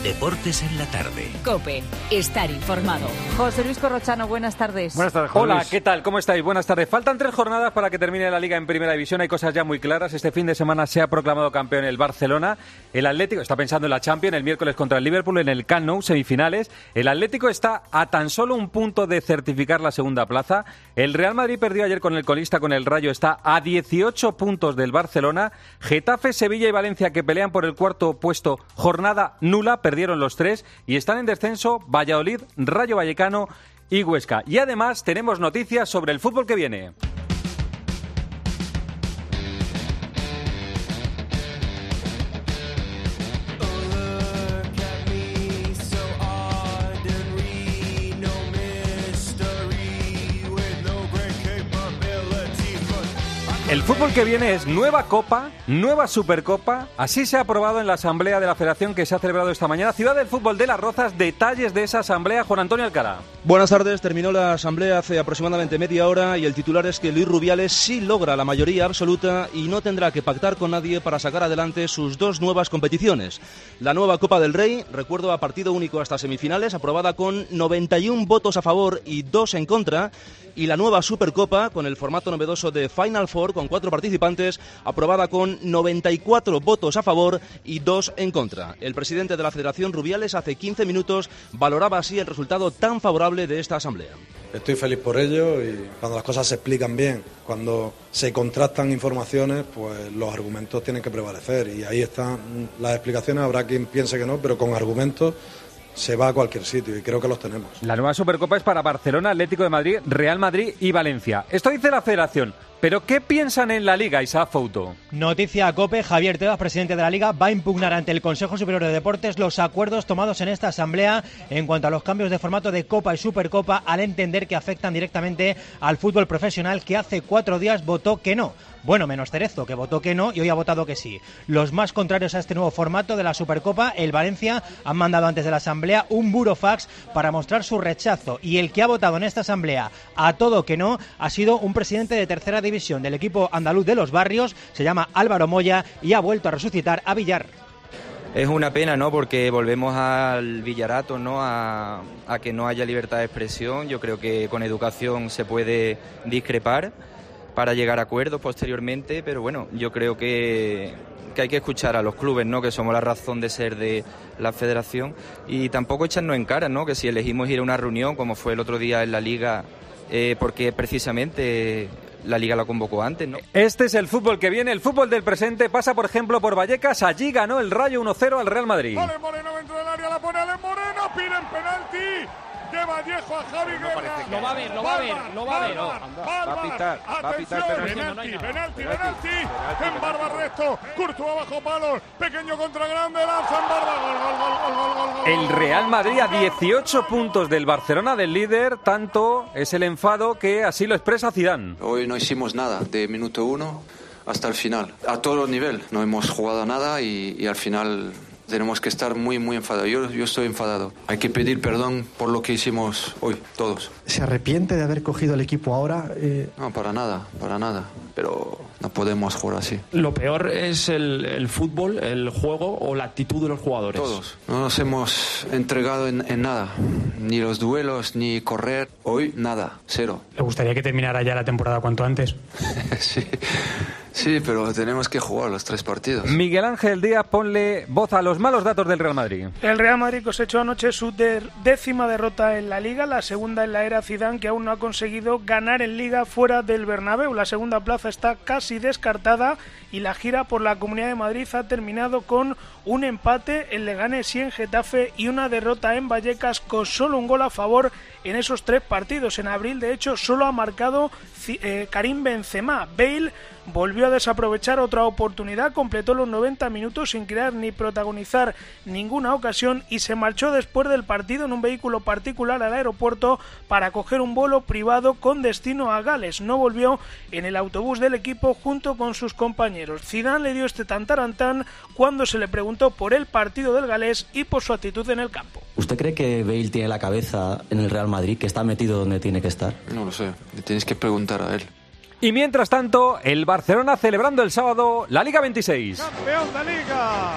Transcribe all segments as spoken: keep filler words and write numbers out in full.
Deportes en la tarde. COPE. Estar informado. José Luis Corrochano, buenas tardes. Buenas tardes, José Hola, Luis. ¿qué tal? ¿Cómo estáis? Buenas tardes. Faltan tres jornadas para que termine la Liga en Primera División. Hay cosas ya muy claras. Este fin de semana se ha proclamado campeón el Barcelona. El Atlético está pensando en la Champions el miércoles contra el Liverpool en el Camp Nou, semifinales. El Atlético está a tan solo un punto de certificar la segunda plaza. El Real Madrid perdió ayer con el colista, con el Rayo. Está a dieciocho puntos del Barcelona. Getafe, Sevilla y Valencia, que pelean por el cuarto puesto, jornada nula, perdieron los tres. Y están en descenso Valladolid, Rayo Vallecano y Huesca. Y además tenemos noticias sobre el fútbol que viene. El fútbol que viene es nueva Copa, nueva Supercopa. Así se ha aprobado en la Asamblea de la Federación que se ha celebrado esta mañana. Ciudad del Fútbol de Las Rozas, detalles de esa Asamblea. Juan Antonio Alcalá. Buenas tardes, terminó la Asamblea hace aproximadamente media hora y el titular es que Luis Rubiales sí logra la mayoría absoluta y no tendrá que pactar con nadie para sacar adelante sus dos nuevas competiciones. La nueva Copa del Rey, recuerdo, a partido único hasta semifinales, aprobada con noventa y un votos a favor y dos en contra. Y la nueva Supercopa, con el formato novedoso de Final Four, con cuatro participantes, aprobada con noventa y cuatro votos a favor y dos en contra. El presidente de la Federación, Rubiales, hace quince minutos valoraba así el resultado tan favorable de esta asamblea. Estoy feliz por ello y cuando las cosas se explican bien, cuando se contrastan informaciones, pues los argumentos tienen que prevalecer y ahí están las explicaciones. Habrá quien piense que no, pero con argumentos se va a cualquier sitio y creo que los tenemos. La nueva Supercopa es para Barcelona, Atlético de Madrid, Real Madrid y Valencia. Esto dice la Federación. ¿Pero qué piensan en la Liga, Isaac Fouto? Noticia a COPE, Javier Tebas, presidente de la Liga, va a impugnar ante el Consejo Superior de Deportes los acuerdos tomados en esta asamblea en cuanto a los cambios de formato de Copa y Supercopa, al entender que afectan directamente al fútbol profesional, que hace cuatro días votó que no. Bueno, menos Cerezo, que votó que no y hoy ha votado que sí. Los más contrarios a este nuevo formato de la Supercopa, el Valencia, han mandado antes de la asamblea un burofax para mostrar su rechazo. Y el que ha votado en esta asamblea a todo que no ha sido un presidente de tercera división del equipo andaluz de Los Barrios, se llama Álvaro Moya y ha vuelto a resucitar a Villar. Es una pena, ¿no? Porque volvemos al villarato, ¿no? A, a que no haya libertad de expresión. Yo creo que con educación se puede discrepar para llegar a acuerdos posteriormente, pero bueno, yo creo que, que hay que escuchar a los clubes, ¿no? Que somos la razón de ser de la federación y tampoco echarnos en cara, ¿no? Que si elegimos ir a una reunión, como fue el otro día en la Liga, eh, porque precisamente la Liga la convocó antes, ¿no? Este es el fútbol que viene, el fútbol del presente. Pasa, por ejemplo, por Vallecas. Allí ganó el Rayo uno cero al Real Madrid. Vale, Moreno dentro del área, la pone Ale Moreno, piden penalti. De Vallejo a Javi Guerra. No lo va a ver, lo va a ver, lo va a ver. Va a pitar, va a pitar penalti. Penalti, penalti, penalti. En Barba recto, Courtois bajo palos, pequeño contra grande, lanza en Barba, gol, gol, gol, gol, gol, gol. El Real Madrid a dieciocho puntos del Barcelona, del líder, tanto es el enfado que así lo expresa Zidane. Hoy no hicimos nada, de minuto uno hasta el final. A todos los niveles, no hemos jugado nada y, y al final tenemos que estar muy, muy enfadados. Yo, yo estoy enfadado. Hay que pedir perdón por lo que hicimos hoy, todos. ¿Se arrepiente de haber cogido el equipo ahora? Eh... No, para nada, para nada. Pero no podemos jugar así. Lo peor es el, el fútbol, el juego o la actitud de los jugadores. Todos. No nos hemos entregado en, en nada. Ni los duelos, ni correr. Hoy, nada. Cero. ¿Le gustaría que terminara ya la temporada cuanto antes? Sí. Sí, pero tenemos que jugar los tres partidos. Miguel Ángel Díaz, ponle voz a los malos datos del Real Madrid. El Real Madrid cosechó anoche su de- décima derrota en la Liga, la segunda en la era Zidane, que aún no ha conseguido ganar en Liga fuera del Bernabéu. La segunda plaza está casi descartada y la gira por la Comunidad de Madrid ha terminado con un empate en Leganés y en Getafe y una derrota en Vallecas con solo un gol a favor en esos tres partidos. En abril, de hecho, solo ha marcado eh, Karim Benzema. Bale volvió a desaprovechar otra oportunidad, completó los noventa minutos sin crear ni protagonizar ninguna ocasión y se marchó después del partido en un vehículo particular al aeropuerto para coger un vuelo privado con destino a Gales. No volvió en el autobús del equipo junto con sus compañeros. Zidane le dio este tantarantán cuando se le preguntó por el partido del galés y por su actitud en el campo. ¿Usted cree que Bale tiene la cabeza en el Real Madrid, que está metido donde tiene que estar? No lo sé, le tienes que preguntar a él. Y mientras tanto, el Barcelona celebrando el sábado la Liga veintiséis. Campeón de Liga,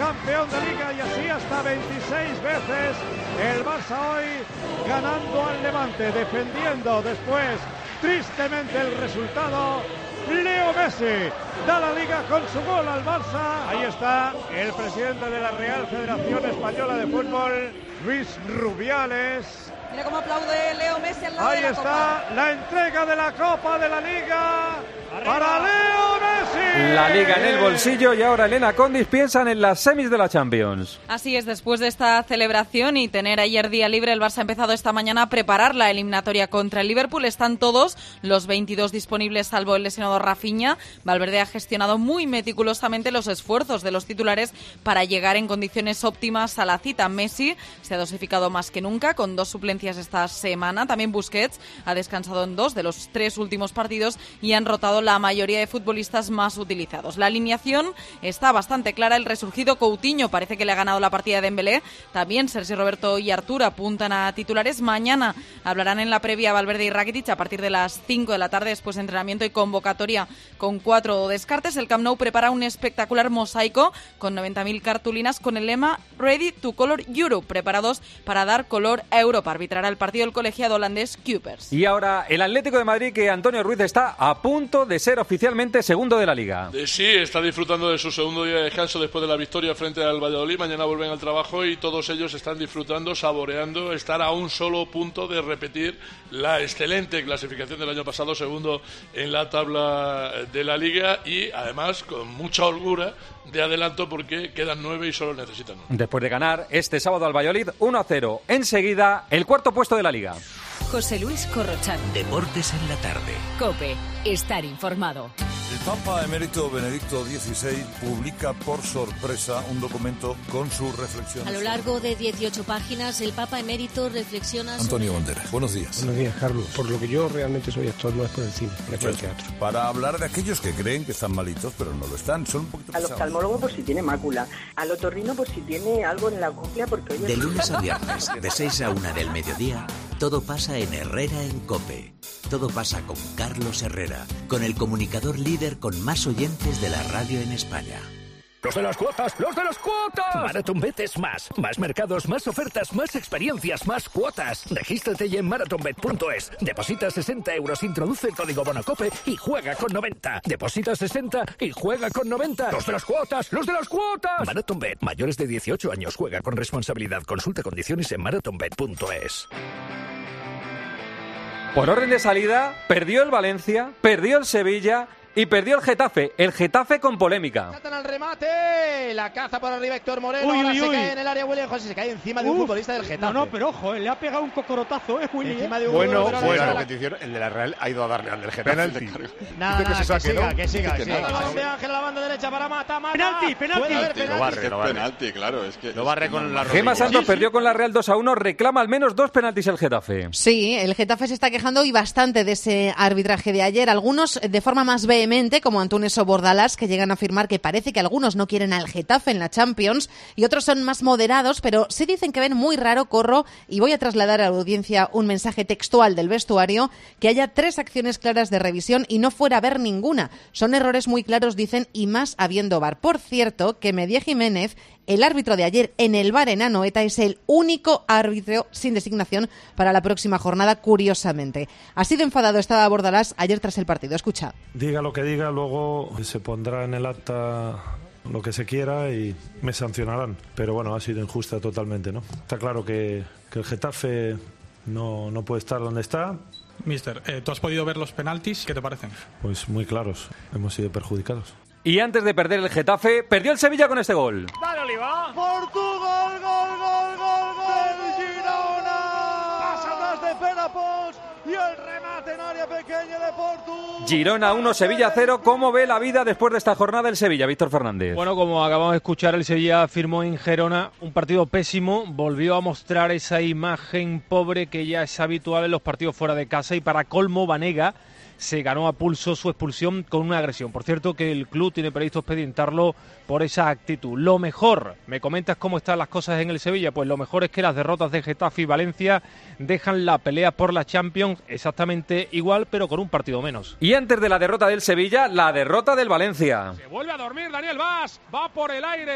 campeón de Liga y así hasta veintiséis veces. El Barça hoy ganando al Levante, defendiendo después tristemente el resultado. Leo Messi da la Liga con su gol al Barça. Ahí está el presidente de la Real Federación Española de Fútbol, Luis Rubiales. Mira cómo aplaude Leo Messi al lado Ahí de la está copa. la entrega de la Copa de la Liga. Arriba. Para Leo Messi. La Liga en el bolsillo y ahora Elena Condis piensan en las semis de la Champions. Así es, después de esta celebración y tener ayer día libre, el Barça ha empezado esta mañana a preparar la eliminatoria contra el Liverpool. Están todos los veintidós disponibles, salvo el lesionado Rafinha. Valverde ha gestionado muy meticulosamente los esfuerzos de los titulares para llegar en condiciones óptimas a la cita. Messi se ha dosificado más que nunca, con dos suplencias esta semana. También Busquets ha descansado en dos de los tres últimos partidos y han rotado la mayoría de futbolistas más utilizados. La alineación está bastante clara. El resurgido Coutinho parece que le ha ganado la partida de Dembélé. También Sergio Roberto y Artur apuntan a titulares. Mañana hablarán en la previa Valverde y Rakitic a partir de las cinco de la tarde, después de entrenamiento y convocatoria con cuatro descartes. El Camp Nou prepara un espectacular mosaico con noventa mil cartulinas con el lema Ready to Color Europe, preparados para dar color a Europa. Arbitrará el partido el colegiado holandés Kuipers. Y ahora el Atlético de Madrid, que Antonio Ruiz está a punto de ser oficialmente segundo de la Liga. Sí, está disfrutando de su segundo día de descanso después de la victoria frente al Valladolid. Mañana vuelven al trabajo y todos ellos están disfrutando, saboreando, estar a un solo punto de repetir la excelente clasificación del año pasado, segundo en la tabla de la Liga, y además con mucha holgura de adelanto porque quedan nueve y solo necesitan uno. Después de ganar este sábado al Valladolid uno a cero, enseguida el cuarto puesto de la Liga. José Luis Corrochano. Deportes en la tarde. COPE. Estar informado. El Papa Emérito Benedicto dieciséis publica por sorpresa un documento con sus reflexiones. A lo largo de dieciocho páginas, el Papa Emérito reflexiona Antonio sobre... Banderas, buenos días. Buenos días, Carlos. Por lo que yo realmente soy actor, no es por el cine, es por el teatro. Para hablar de aquellos que creen que están malitos, pero no lo están, son un poquito pesados. Al oftalmólogo por si tiene mácula, al otorrino por si tiene algo en la cóclea, porque... Oye... De lunes a viernes, de seis a una del mediodía, todo pasa en Herrera en COPE. Todo pasa con Carlos Herrera, con el comunicador líder con más oyentes de la radio en España. ¡Los de las cuotas! ¡Los de las cuotas! MarathonBet es más. Más mercados, más ofertas, más experiencias, más cuotas. Regístrate ya en marathonbet punto es. Deposita sesenta euros, introduce el código BONOCOPE y juega con noventa. Deposita sesenta y juega con noventa. ¡Los de las cuotas! ¡Los de las cuotas! MarathonBet. Mayores de dieciocho años. Juega con responsabilidad. Consulta condiciones en marathonbet punto es. Por orden de salida, perdió el Valencia, perdió el Sevilla y perdió el Getafe. El Getafe con polémica. Tratan al remate, la caza por arriba Héctor Moreno, uy, ahora uy, se uy. cae en el área William José, se cae encima de un Uf, futbolista del Getafe. No, no, pero ojo, eh, le ha pegado un cocorotazo, eh, Willy. Encima eh. de un bueno, bueno, bueno, la... repetición, el de la Real ha ido a darle al del Getafe. Penalti. Nada, nada, que, se saque, que siga, ¿no? que siga, que que siga. nada. Balón de Ángel a la banda derecha para Mata, Mata. Penalti, penalti. penalti. Lo barre, lo barre. Penalti, claro, es que... Lo barre con la Gema Santos perdió con la Real dos a uno, reclama al menos dos penaltis el Getafe. Sí, el Getafe se está quejando y bastante de ese arbitraje de ayer. Algunos de forma más vehemente, como Antunes o Bordalás, que llegan a afirmar que parece que algunos no quieren al Getafe en la Champions, y otros son más moderados, pero sí dicen que ven muy raro, Corro, y voy a trasladar a la audiencia un mensaje textual del vestuario, que haya tres acciones claras de revisión y no fuera a ver ninguna. Son errores muy claros, dicen, y más habiendo V A R. Por cierto, que Medía Jiménez, el árbitro de ayer en el V A R en Anoeta, es el único árbitro sin designación para la próxima jornada, curiosamente. Así de enfadado estaba Bordalás ayer tras el partido. Escucha. Diga lo que diga, luego se pondrá en el acta lo que se quiera y me sancionarán. Pero bueno, ha sido injusta totalmente, ¿no? Está claro que, que el Getafe no, no puede estar donde está. Mister, eh, ¿tú has podido ver los penaltis? ¿Qué te parecen? Pues muy claros, hemos sido perjudicados. Y antes de perder el Getafe, perdió el Sevilla con este gol. Dale, Oliva. Portugal, gol, gol, gol, gol, Girona. Pasa atrás de Penapos y el remate en área pequeña de Portu. Girona uno, Sevilla cero. ¿Cómo ve la vida después de esta jornada el Sevilla, Víctor Fernández? Bueno, como acabamos de escuchar, el Sevilla firmó en Gerona un partido pésimo. Volvió a mostrar esa imagen pobre que ya es habitual en los partidos fuera de casa. Y para colmo, Banega se ganó a pulso su expulsión con una agresión. Por cierto, que el club tiene previsto expedientarlo por esa actitud. Lo mejor, ¿me comentas cómo están las cosas en el Sevilla? Pues lo mejor es que las derrotas de Getafe y Valencia dejan la pelea por la Champions exactamente igual, pero con un partido menos. Y antes de la derrota del Sevilla, la derrota del Valencia. Se vuelve a dormir Daniel Vaz, va por el aire,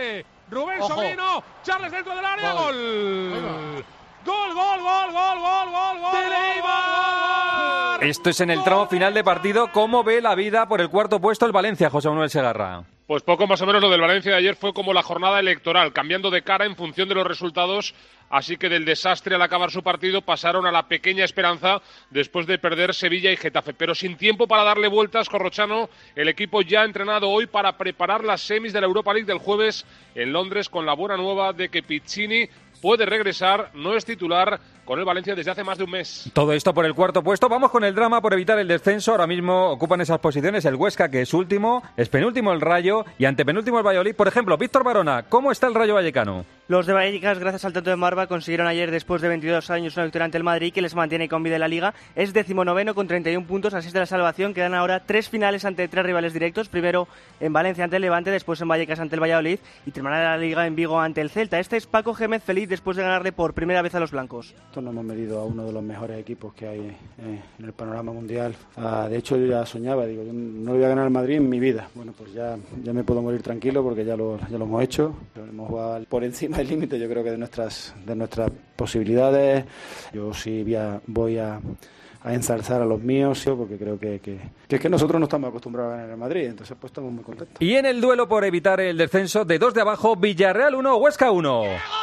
Rubén Ojo. Sobrino, Charles dentro del área, Gol. gol. Gol, gol, gol, gol, gol, gol, gol. ¡De Neymar! Esto es en el tramo final de partido. ¿Cómo ve la vida por el cuarto puesto el Valencia, José Manuel Segarra? Pues poco más o menos lo del Valencia de ayer fue como la jornada electoral, cambiando de cara en función de los resultados. Así que del desastre al acabar su partido pasaron a la pequeña esperanza después de perder Sevilla y Getafe. Pero sin tiempo para darle vueltas, Corrochano, el equipo ya ha entrenado hoy para preparar las semis de la Europa League del jueves en Londres, con la buena nueva de que Piccini puede regresar, no es titular con el Valencia desde hace más de un mes. Todo esto por el cuarto puesto. Vamos con el drama por evitar el descenso. Ahora mismo ocupan esas posiciones el Huesca, que es último, es penúltimo el Rayo y antepenúltimo el Valladolid. Por ejemplo, Víctor Barona, ¿cómo está el Rayo Vallecano? Los de Vallecas, gracias al tanto de Marva, consiguieron ayer, después de veintidós años, una victoria ante el Madrid que les mantiene con vida en la Liga. Es decimonoveno con treinta y un puntos, así es de la salvación. Quedan ahora tres finales ante tres rivales directos. Primero en Valencia ante el Levante, después en Vallecas ante el Valladolid y terminará la Liga en Vigo ante el Celta. Este es Paco Gémez feliz después de ganarle por primera vez a los blancos. Esto no hemos medido a uno de los mejores equipos que hay eh, en el panorama mundial. Ah, de hecho, yo ya soñaba, digo, yo no le voy a ganar al Madrid en mi vida. Bueno, pues ya, ya me puedo morir tranquilo porque ya lo, ya lo hemos hecho. Hemos jugado por encima del límite, yo creo que de nuestras, de nuestras posibilidades. Yo sí voy a, voy a, a ensalzar a los míos, ¿sí? Porque creo que, que, que es que nosotros no estamos acostumbrados a ganar el Madrid, entonces pues estamos muy contentos. Y en el duelo por evitar el descenso, de dos de abajo, Villarreal uno, Huesca uno.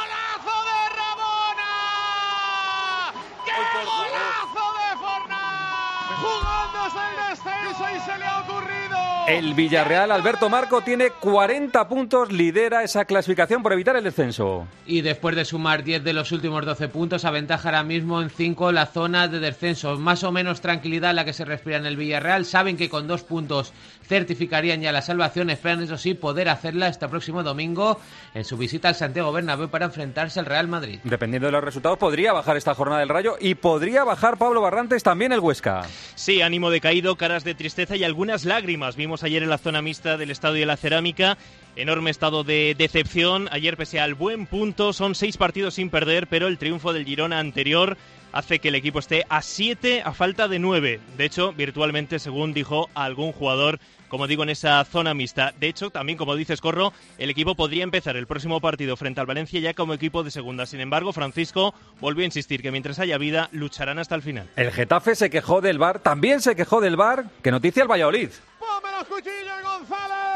Y se le ha ocurrido. El Villarreal, Alberto Marco, tiene cuarenta puntos, lidera esa clasificación por evitar el descenso. Y después de sumar diez de los últimos doce puntos, aventaja ahora mismo en cinco la zona de descenso. Más o menos tranquilidad la que se respira en el Villarreal. Saben que con dos puntos certificarían ya la salvación. Esperan, eso sí, poder hacerla este próximo domingo en su visita al Santiago Bernabéu para enfrentarse al Real Madrid. Dependiendo de los resultados, podría bajar esta jornada del Rayo y podría bajar Pablo Barrantes también el Huesca. Sí, ánimo decaído, caras de tristeza y algunas lágrimas. Vimos ayer en la zona mixta del Estadio de la Cerámica enorme estado de decepción. Ayer, pese al buen punto, son seis partidos sin perder, pero el triunfo del Girona anterior hace que el equipo esté a siete a falta de nueve. De hecho, virtualmente, según dijo algún jugador, como digo, en esa zona mixta. De hecho, también, como dices, Corro, el equipo podría empezar el próximo partido frente al Valencia ya como equipo de segunda. Sin embargo, Francisco volvió a insistir que mientras haya vida, lucharán hasta el final. El Getafe se quejó del V A R, también se quejó del V A R. ¿Qué noticia el Valladolid? ¡Ponme los cuchillos, González!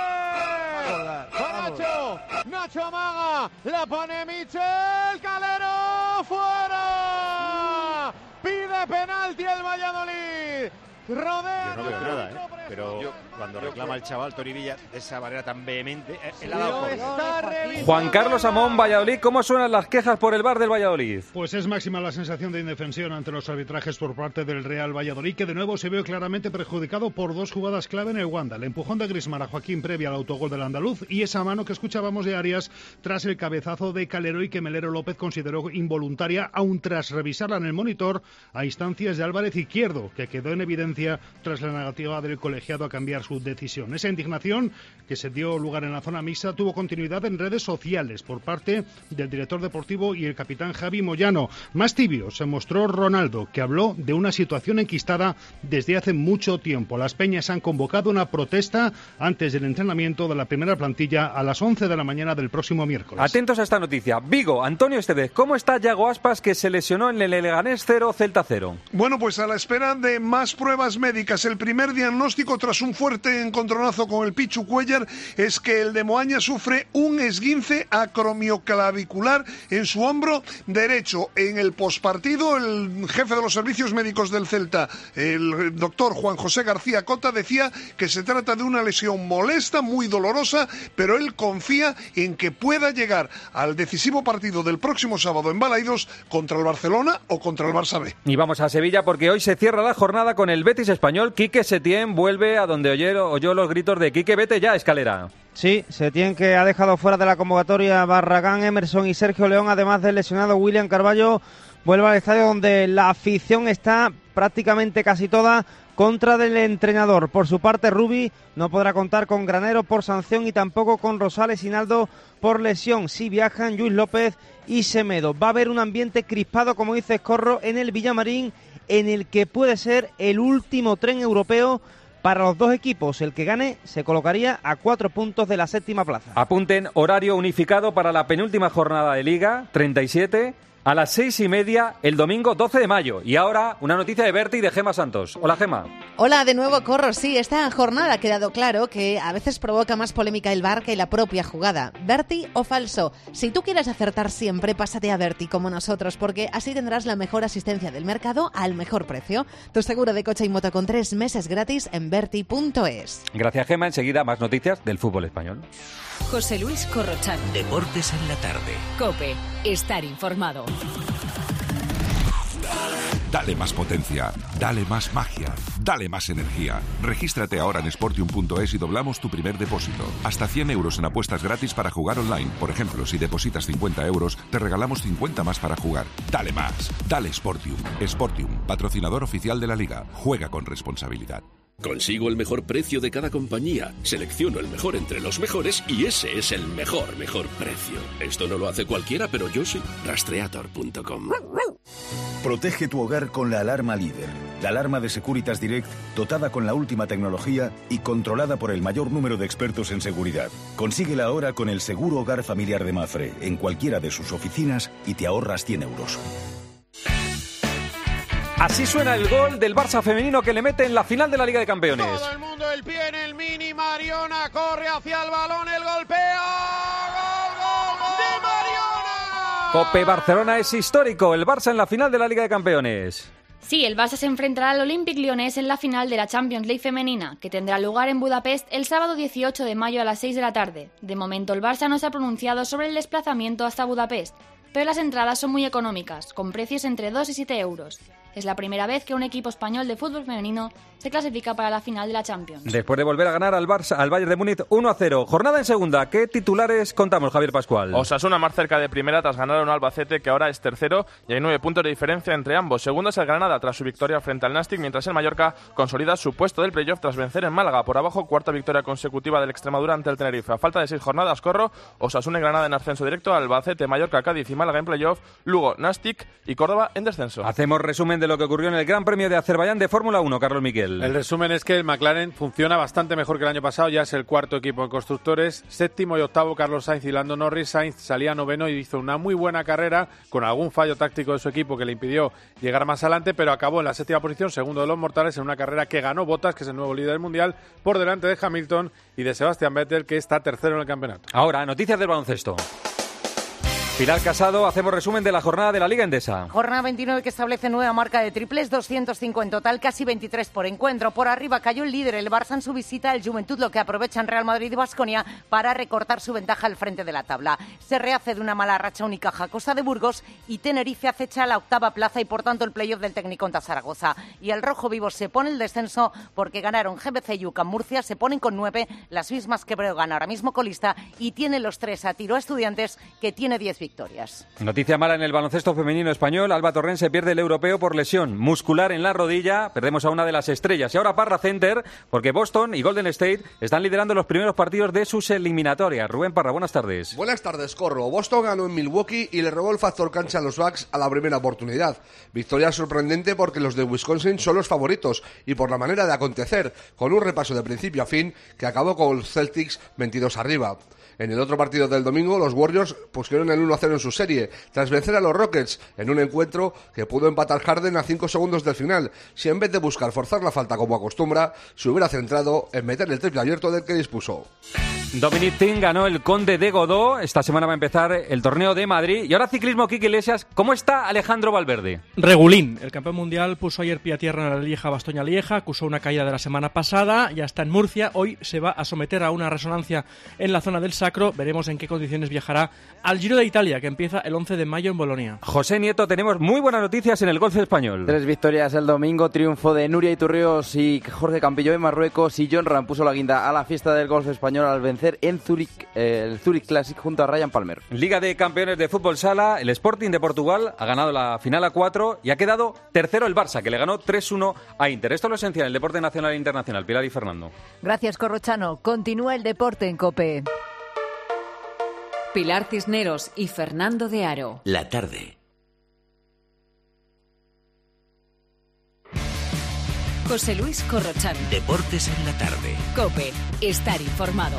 Para Nacho, Nacho amaga, la pone Michel, Calero, fuera. Pide penalti el Valladolid. Rodea. Yo no veo nada, ¿eh? Pero yo, cuando reclama el chaval Toribilla de esa manera tan vehemente, él ha dado por... Juan Carlos Amón, Valladolid, ¿cómo suenan las quejas por el V A R del Valladolid? Pues es máxima la sensación de indefensión ante los arbitrajes por parte del Real Valladolid, que de nuevo se vio claramente perjudicado por dos jugadas clave en el Wanda. El empujón de Griezmann a Joaquín previa al autogol del andaluz y esa mano que escuchábamos de Arias tras el cabezazo de Calero y que Melero López consideró involuntaria, aun tras revisarla en el monitor a instancias de Álvarez Izquierdo, que quedó en evidencia tras la negativa del colegiado a cambiar su decisión. Esa indignación que se dio lugar en la zona mixta tuvo continuidad en redes sociales por parte del director deportivo y el capitán Javi Moyano. Más tibio se mostró Ronaldo, que habló de una situación enquistada desde hace mucho tiempo. Las peñas han convocado una protesta antes del entrenamiento de la primera plantilla a las once de la mañana del próximo miércoles. Atentos a esta noticia. Vigo, Antonio Estevez, ¿cómo está Yago Aspas, que se lesionó en el Leganés cero, Celta cero? Bueno, pues a la espera de más pruebas médicas. El primer diagnóstico tras un fuerte encontronazo con el Pichu Cuellar es que el de Moaña sufre un esguince acromioclavicular en su hombro derecho. En el pospartido, el jefe de los servicios médicos del Celta, el doctor Juan José García Cota, decía que se trata de una lesión molesta, muy dolorosa, pero él confía en que pueda llegar al decisivo partido del próximo sábado en Balaidos contra el Barcelona o contra el Barça B. Y vamos a Sevilla porque hoy se cierra la jornada con el Betis español. Quique Setién vuelve a donde oyó, oyó los gritos de Quique, vete ya, Escalera. Sí, Setién, que ha dejado fuera de la convocatoria Barragán, Emerson y Sergio León, además del lesionado William Carballo, vuelve al estadio donde la afición está prácticamente casi toda contra del entrenador. Por su parte, Rubi no podrá contar con Granero por sanción y tampoco con Rosales y Naldo por lesión. Sí viajan Luis López y Semedo. Va a haber un ambiente crispado, como dice Corro, en el Villamarín, en el que puede ser el último tren europeo para los dos equipos. El que gane se colocaría a cuatro puntos de la séptima plaza. Apunten horario unificado para la penúltima jornada de Liga, treinta y siete, a las seis y media el domingo doce de mayo. Y ahora una noticia de Berti y de Gema Santos. Hola, Gema. Hola de nuevo, Corro. Sí, esta jornada ha quedado claro que a veces provoca más polémica el V A R que la propia jugada. ¿Berti o falso? Si tú quieres acertar siempre, pásate a Berti como nosotros, porque así tendrás la mejor asistencia del mercado al mejor precio. Tu seguro de coche y moto con tres meses gratis en berti punto es. Gracias, Gema. Enseguida más noticias del fútbol español. José Luis Corrochano. Deportes en la tarde. COPE. Estar informado. Dale más potencia, dale más magia, dale más energía. Regístrate ahora en sportium punto es y doblamos tu primer depósito. Hasta cien euros en apuestas gratis para jugar online. Por ejemplo, si depositas cincuenta euros, te regalamos cincuenta más para jugar. Dale más, dale Sportium. Sportium, patrocinador oficial de la Liga. Juega con responsabilidad. Consigo el mejor precio de cada compañía, selecciono el mejor entre los mejores y ese es el mejor, mejor precio. Esto no lo hace cualquiera, pero yo sí. Rastreator punto com. Protege tu hogar con la alarma líder. La alarma de Securitas Direct, dotada con la última tecnología y controlada por el mayor número de expertos en seguridad. Consíguela ahora con el seguro hogar familiar de Mafre, en cualquiera de sus oficinas y te ahorras cien euros. Así suena el gol del Barça femenino que le mete en la final de la Liga de Campeones. Todo el mundo, el pie en el mini, Mariona corre hacia el balón, el golpea. ¡Gol, gol, gol de Mariona! COPE Barcelona es histórico, el Barça en la final de la Liga de Campeones. Sí, el Barça se enfrentará al Olympique Lyonnais en la final de la Champions League femenina, que tendrá lugar en Budapest el sábado dieciocho de mayo a las seis de la tarde. De momento el Barça no se ha pronunciado sobre el desplazamiento hasta Budapest, pero las entradas son muy económicas, con precios entre dos y siete euros. Es la primera vez que un equipo español de fútbol femenino se clasifica para la final de la Champions. Después de volver a ganar al Barça, al Bayern de Múnich uno a cero. Jornada en segunda. ¿Qué titulares contamos, Javier Pascual? Osasuna más cerca de primera tras ganar a un Albacete que ahora es tercero y hay nueve puntos de diferencia entre ambos. Segundo es el Granada tras su victoria frente al Nastic, mientras el Mallorca consolida su puesto del playoff tras vencer en Málaga. Por abajo, cuarta victoria consecutiva del Extremadura ante el Tenerife. A falta de seis jornadas, Corro, Osasuna y Granada en ascenso directo, Albacete, Mallorca, Cádiz y Málaga en playoff, Lugo, Nastic y Córdoba en descenso. Hacemos resumen de lo que ocurrió en el Gran Premio de Azerbaiyán de Fórmula uno, Carlos Miquel. El resumen es que el McLaren funciona bastante mejor que el año pasado, ya es el cuarto equipo en constructores, séptimo y octavo Carlos Sainz y Lando Norris. Sainz salía noveno y hizo una muy buena carrera con algún fallo táctico de su equipo que le impidió llegar más adelante, pero acabó en la séptima posición, segundo de los mortales, en una carrera que ganó Bottas, que es el nuevo líder del mundial, por delante de Hamilton y de Sebastian Vettel, que está tercero en el campeonato. Ahora, noticias del baloncesto. Pilar Casado, hacemos resumen de la jornada de la Liga Endesa. Jornada veintinueve que establece nueva marca de triples, doscientos cinco en total, casi veintitrés por encuentro. Por arriba cayó el líder, el Barça, en su visita al Juventud, lo que aprovechan Real Madrid y Baskonia para recortar su ventaja al frente de la tabla. Se rehace de una mala racha Unicaja Costa de Burgos y Tenerife acecha la octava plaza y por tanto el playoff del técnico contra Zaragoza. Y el rojo vivo se pone el descenso porque ganaron G B C y UCAM Murcia, se ponen con nueve, las mismas que Breogán, ahora mismo colista, y tiene los tres a tiro a Estudiantes, que tiene diez victorias. Noticia mala en el baloncesto femenino español. Alba Torrent se pierde el europeo por lesión muscular en la rodilla. Perdemos a una de las estrellas. Y ahora Parra Center, porque Boston y Golden State están liderando los primeros partidos de sus eliminatorias. Rubén Parra, buenas tardes. Buenas tardes, Corro. Boston ganó en Milwaukee y le robó el factor cancha a los Bucks a la primera oportunidad. Victoria sorprendente porque los de Wisconsin son los favoritos y por la manera de acontecer, con un repaso de principio a fin que acabó con los Celtics veintidós arriba. En el otro partido del domingo, los Warriors pusieron el uno a cero en su serie, tras vencer a los Rockets, en un encuentro que pudo empatar Harden a cinco segundos del final, si en vez de buscar forzar la falta como acostumbra, se hubiera centrado en meter el triple abierto del que dispuso. Dominic Thiem ganó el Conde de Godó. Esta semana va a empezar el torneo de Madrid. Y ahora ciclismo, Quique Iglesias. ¿Cómo está Alejandro Valverde? Regulín. El campeón mundial puso ayer pie a tierra en la Lieja-Bastoña-Lieja, acusó una caída de la semana pasada, ya está en Murcia. Hoy se va a someter a una resonancia en la zona del sacro. Veremos en qué condiciones viajará al Giro de Italia, que empieza el once de mayo en Bolonia. José Nieto, tenemos muy buenas noticias en el golf español. Tres victorias el domingo, triunfo de Nuria Iturrios y Jorge Campillo en Marruecos, y John Ram puso la guinda a la fiesta del golf español al vencer en Zurich, eh, el Zurich Classic junto a Ryan Palmer. Liga de Campeones de Fútbol Sala, el Sporting de Portugal ha ganado la final a cuatro y ha quedado tercero el Barça, que le ganó tres uno a Inter. Esto es lo esencial en el deporte nacional e internacional. Pilar y Fernando. Gracias, Corrochano. Continúa el deporte en COPE. Pilar Cisneros y Fernando de Aro. La tarde. José Luis Corrochano. Deportes en la tarde. COPE. Estar informado.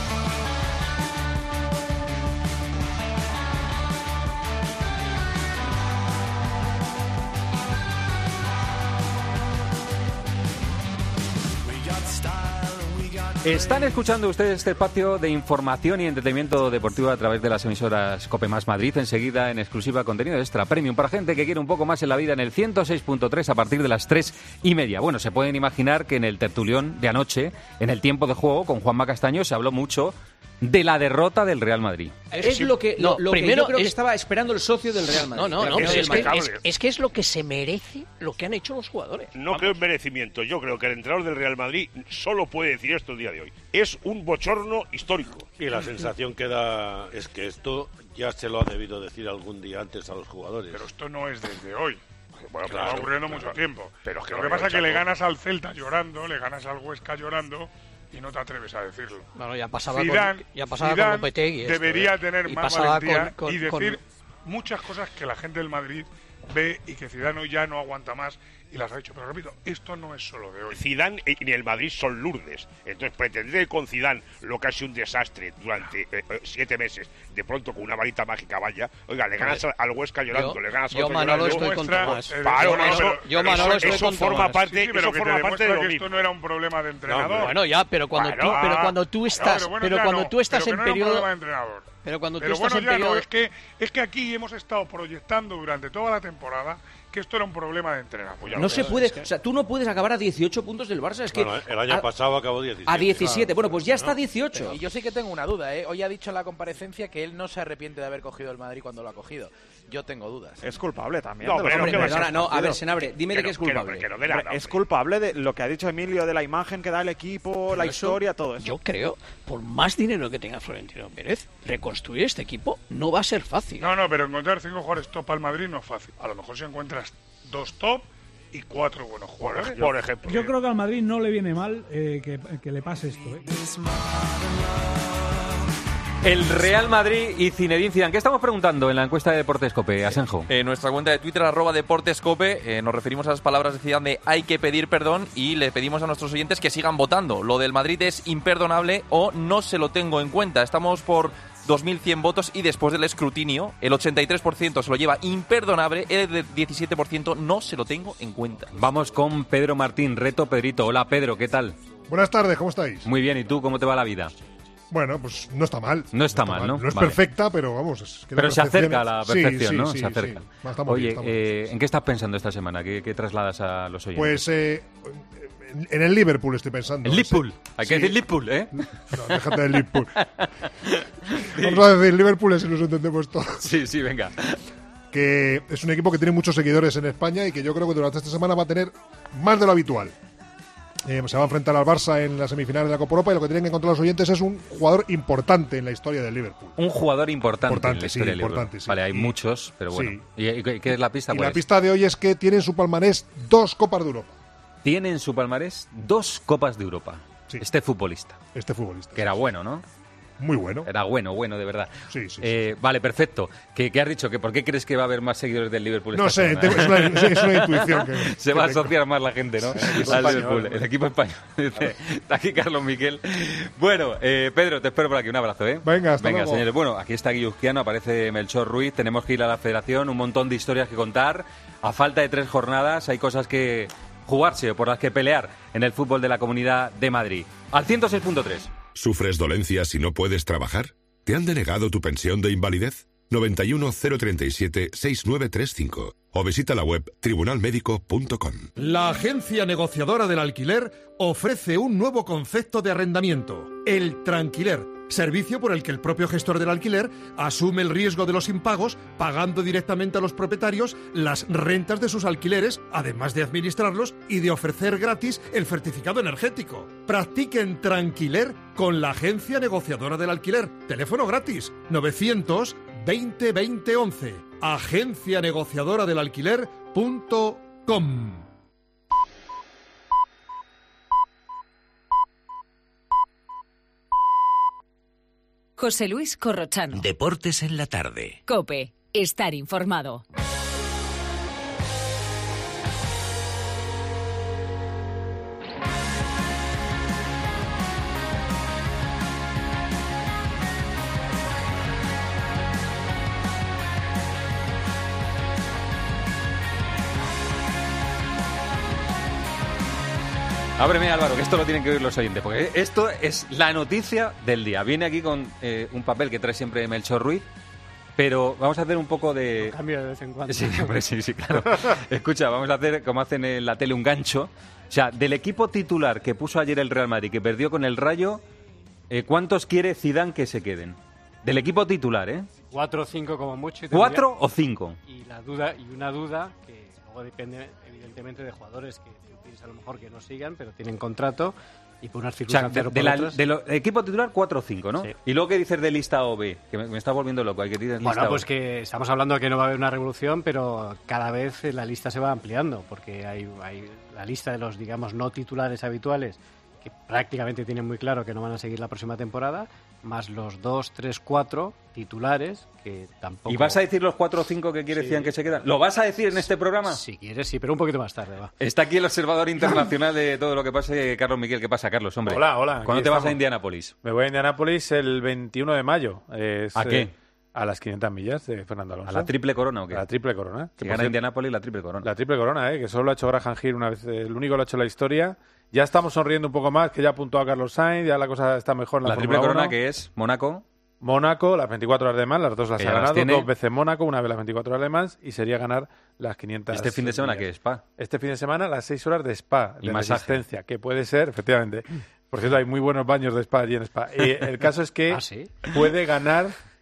Están escuchando ustedes este espacio de información y entretenimiento deportivo a través de las emisoras COPE más Madrid. Enseguida, en exclusiva, contenido extra premium para gente que quiere un poco más en la vida en el ciento seis punto tres a partir de las tres y media. Bueno, se pueden imaginar que en el tertulión de anoche, en el tiempo de juego con Juanma Castaño, se habló mucho de la derrota del Real Madrid. Es Sí. lo que, lo, No, lo primero que yo creo es- que estaba esperando el socio del Real Madrid. No, no, no, Pero pero es, es, que, que- es, es que es lo que se merece lo que han hecho los jugadores. No creo en merecimiento. Yo creo que el entrenador del Real Madrid solo puede decir esto el día de hoy. Es un bochorno histórico. Y la sensación que da es que esto ya se lo ha debido decir algún día antes a los jugadores. Pero esto no es desde hoy. Bueno, Claro, lleva ocurriendo claro. mucho tiempo. Pero es que lo no que lo pasa es que echamos. le ganas al Celta llorando, le ganas al Huesca llorando y no te atreves a decirlo. Bueno, ya pasaba Zidane, con, ya pasaba Zidane con Lopetegui. esto, debería ¿eh? tener Y más pasaba valentía con- y con- decir con- muchas cosas que la gente del Madrid ve y que Zidane hoy ya no aguanta más y las ha dicho. Pero repito, esto no es solo de hoy. Zidane y ni el Madrid son Lourdes. Entonces, pretender con Zidane lo que ha sido un desastre durante eh, eh, siete meses, de pronto con una varita mágica vaya, oiga, le ganas al, al Huesca llorando, Yo- le ganas al yo, otro Manolo, llorando. estoy con Demuestra- Tomás. eh, Claro, bueno, eso, pero- yo, pero Manolo, eso, estoy eso con forma Tomás. Sí, parte, sí, pero eso que te forma parte de demuestra lo que mismo. esto no era un problema de entrenador. Bueno, ya, pero cuando Bueno, tú, pero ah, cuando tú bueno, estás, pero bueno, pero ya cuando no, tú estás pero en que no era un periodo, problema de entrenador. pero cuando Pero tú estás bueno, en ya periodo, no, es que, es que aquí hemos estado proyectando durante toda la temporada que esto era un problema de entrenador. Pues ya No lo se ves. puede, o sea, tú no puedes acabar a dieciocho puntos del Barça, es que Bueno, el año a, pasado acabó diecisiete. a diecisiete, bueno, pues ya está a dieciocho. Y yo sí que tengo una duda, ¿eh? Hoy ha dicho en la comparecencia que él no se arrepiente de haber cogido el Madrid cuando lo ha cogido. Yo tengo dudas. Es culpable también. No, de los pero, primeros perdona, no, a ver, partidos. Senabre, dime de qué es culpable. Hombre, es culpable de lo que ha dicho Emilio, de la imagen que da el equipo, la Pero eso, historia, todo eso. Yo creo, por más dinero que tenga Florentino Pérez, reconstruir este equipo no va a ser fácil. No, no, pero encontrar cinco jugadores top al Madrid no es fácil. A lo mejor si encuentras dos top y cuatro buenos jugadores, por ejemplo. Yo creo que al Madrid no le viene mal eh, que, que le pase esto. ¿eh? El Real Madrid y Zinedine Zidane. ¿Qué estamos preguntando en la encuesta de Deportes COPE, Asenjo? En nuestra cuenta de Twitter, arroba Deportescope, eh, nos referimos a las palabras de Zidane de hay que pedir perdón y le pedimos a nuestros oyentes que sigan votando. Lo del Madrid es imperdonable o no se lo tengo en cuenta. Estamos por dos mil cien votos y después del escrutinio, el ochenta y tres por ciento se lo lleva imperdonable, el diecisiete por ciento no se lo tengo en cuenta. Vamos con Pedro Martín, reto Pedrito. Hola Pedro, ¿qué tal? Buenas tardes, ¿cómo estáis? Muy bien, ¿y tú cómo te va la vida? Bueno, pues no está mal. No está mal, ¿no? No es Vale. perfecta, pero vamos. Es que la Pero se perfección acerca a es- la Sí, perfección, sí, ¿no? sí, se acerca. sí. Va, estamos Oye, bien, estamos bien. eh, ¿en qué estás pensando esta semana? ¿Qué, qué trasladas a los oyentes? Pues eh, en, en el Liverpool estoy pensando. ¿En Liverpool? Ese- Hay que sí. decir Liverpool, ¿eh? No, déjate del Liverpool. Vamos a decir Liverpool, así nos entendemos todos. Sí, sí, venga. Que es un equipo que tiene muchos seguidores en España y que yo creo que durante esta semana va a tener más de lo habitual. Eh, se va a enfrentar al Barça en las semifinales de la Copa Europa y lo que tienen que encontrar los oyentes es un jugador importante en la historia del Liverpool. Un jugador importante, Importante, en la sí, historia del importante, Liverpool. sí. Vale, hay Y- muchos, pero bueno. sí. ¿Y, y qué es la pista? Y cuál la es? pista de hoy es que tiene en su palmarés dos Copas de Europa. Tiene en su palmarés dos Copas de Europa. Este futbolista. Este futbolista. Que era bueno, ¿no? Muy bueno. Era bueno, bueno, de verdad. Sí, sí. Eh, vale, perfecto. ¿Qué, qué has dicho? ¿Que ¿Por qué crees que va a haber más seguidores del Liverpool No esta sé, semana? tengo- es una- es una intuición que- Se que va a tengo. asociar más la gente, ¿no? El equipo Al español. Liverpool, el equipo español. Dice, está aquí Carlos Miquel. Bueno, eh, Pedro, te espero por aquí. Un abrazo, ¿eh? Venga, hasta Venga, luego. señores. Bueno, aquí está Guillusquiano, aparece Melchor Ruiz. Tenemos que ir a la federación, un montón de historias que contar. A falta de tres jornadas hay cosas que jugarse o por las que pelear en el fútbol de la Comunidad de Madrid. Al ciento seis punto tres. ¿Sufres dolencias y no puedes trabajar? ¿Te han denegado tu pensión de invalidez? noventa y uno, cero treinta y siete, sesenta y nueve treinta y cinco o visita la web tribunal médico punto com. La agencia negociadora del alquiler ofrece un nuevo concepto de arrendamiento, el tranquiler, servicio por el que el propio gestor del alquiler asume el riesgo de los impagos, pagando directamente a los propietarios las rentas de sus alquileres, además de administrarlos y de ofrecer gratis el certificado energético. Practiquen tranquiler con la agencia negociadora del alquiler. Teléfono gratis novecientos veinte veinte once. agencia negociadora del alquiler punto com. José Luis Corrochano. Deportes en la tarde. COPE. Estar informado. Ábreme, Álvaro, que esto lo tienen que oír los oyentes, porque esto es la noticia del día. Viene aquí con eh, un papel que trae siempre Melchor Ruiz, pero vamos a hacer un poco de... Cambio de vez en cuando. Sí, hombre, sí, sí, claro. Escucha, vamos a hacer, como hacen en la tele, un gancho. O sea, del equipo titular que puso ayer el Real Madrid, que perdió con el Rayo, eh, ¿cuántos quiere Zidane que se queden? Del equipo titular, ¿eh? Cuatro o cinco como mucho. Y ¿Cuatro tendría... o cinco? Y, la duda, y una duda que luego depende, evidentemente, de jugadores que a lo mejor que no sigan, pero tienen contrato y por unas circunstancias o sea, o de, por la, otras... de lo, equipo titular cuatro o cinco, ¿no? Sí. Y luego, ¿qué dices de lista O B? Que me, me está volviendo loco. Hay que decir bueno, lista pues O. que estamos hablando de que no va a haber una revolución, pero cada vez la lista se va ampliando, porque hay, hay la lista de los, digamos, no titulares habituales, que prácticamente tienen muy claro que no van a seguir la próxima temporada, más los dos, tres, cuatro titulares que tampoco... ¿Y vas a decir los cuatro o cinco que quiere Sí. Zidane que se quedan? ¿Lo vas a decir en este programa? Si quieres, sí, pero un poquito más tarde, va. Está aquí el observador internacional de todo lo que pase, Carlos Miguel. ¿Qué pasa, Carlos, hombre? Hola, hola. ¿Cuándo aquí te vas estamos. a Indianápolis? Me voy a Indianápolis el veintiuno de mayo. Es, ¿A qué? eh, a las quinientas millas de Fernando Alonso. ¿A la triple corona o qué? A la triple corona. Si Que gana por Indianápolis, la triple corona. La triple corona, ¿eh? Que solo lo ha hecho Graham Hill una vez. El único que lo ha hecho en la historia. Ya estamos sonriendo un poco más, que ya apuntó a Carlos Sainz, ya la cosa está mejor en la, La triple Fórmula corona uno. que es Mónaco. Mónaco, las veinticuatro horas de Mans, las dos las Que ha ya las ganado, tiene. dos veces Mónaco, una vez las veinticuatro horas de Mans, y sería ganar las quinientas. ¿Este fin de semana millas. qué es, Spa? Este fin de semana las seis horas de Spa, Y de masaje. resistencia, que puede ser, efectivamente. Por cierto, hay muy buenos baños de Spa allí en Spa. Y el caso es que ¿Ah, sí? puede ganar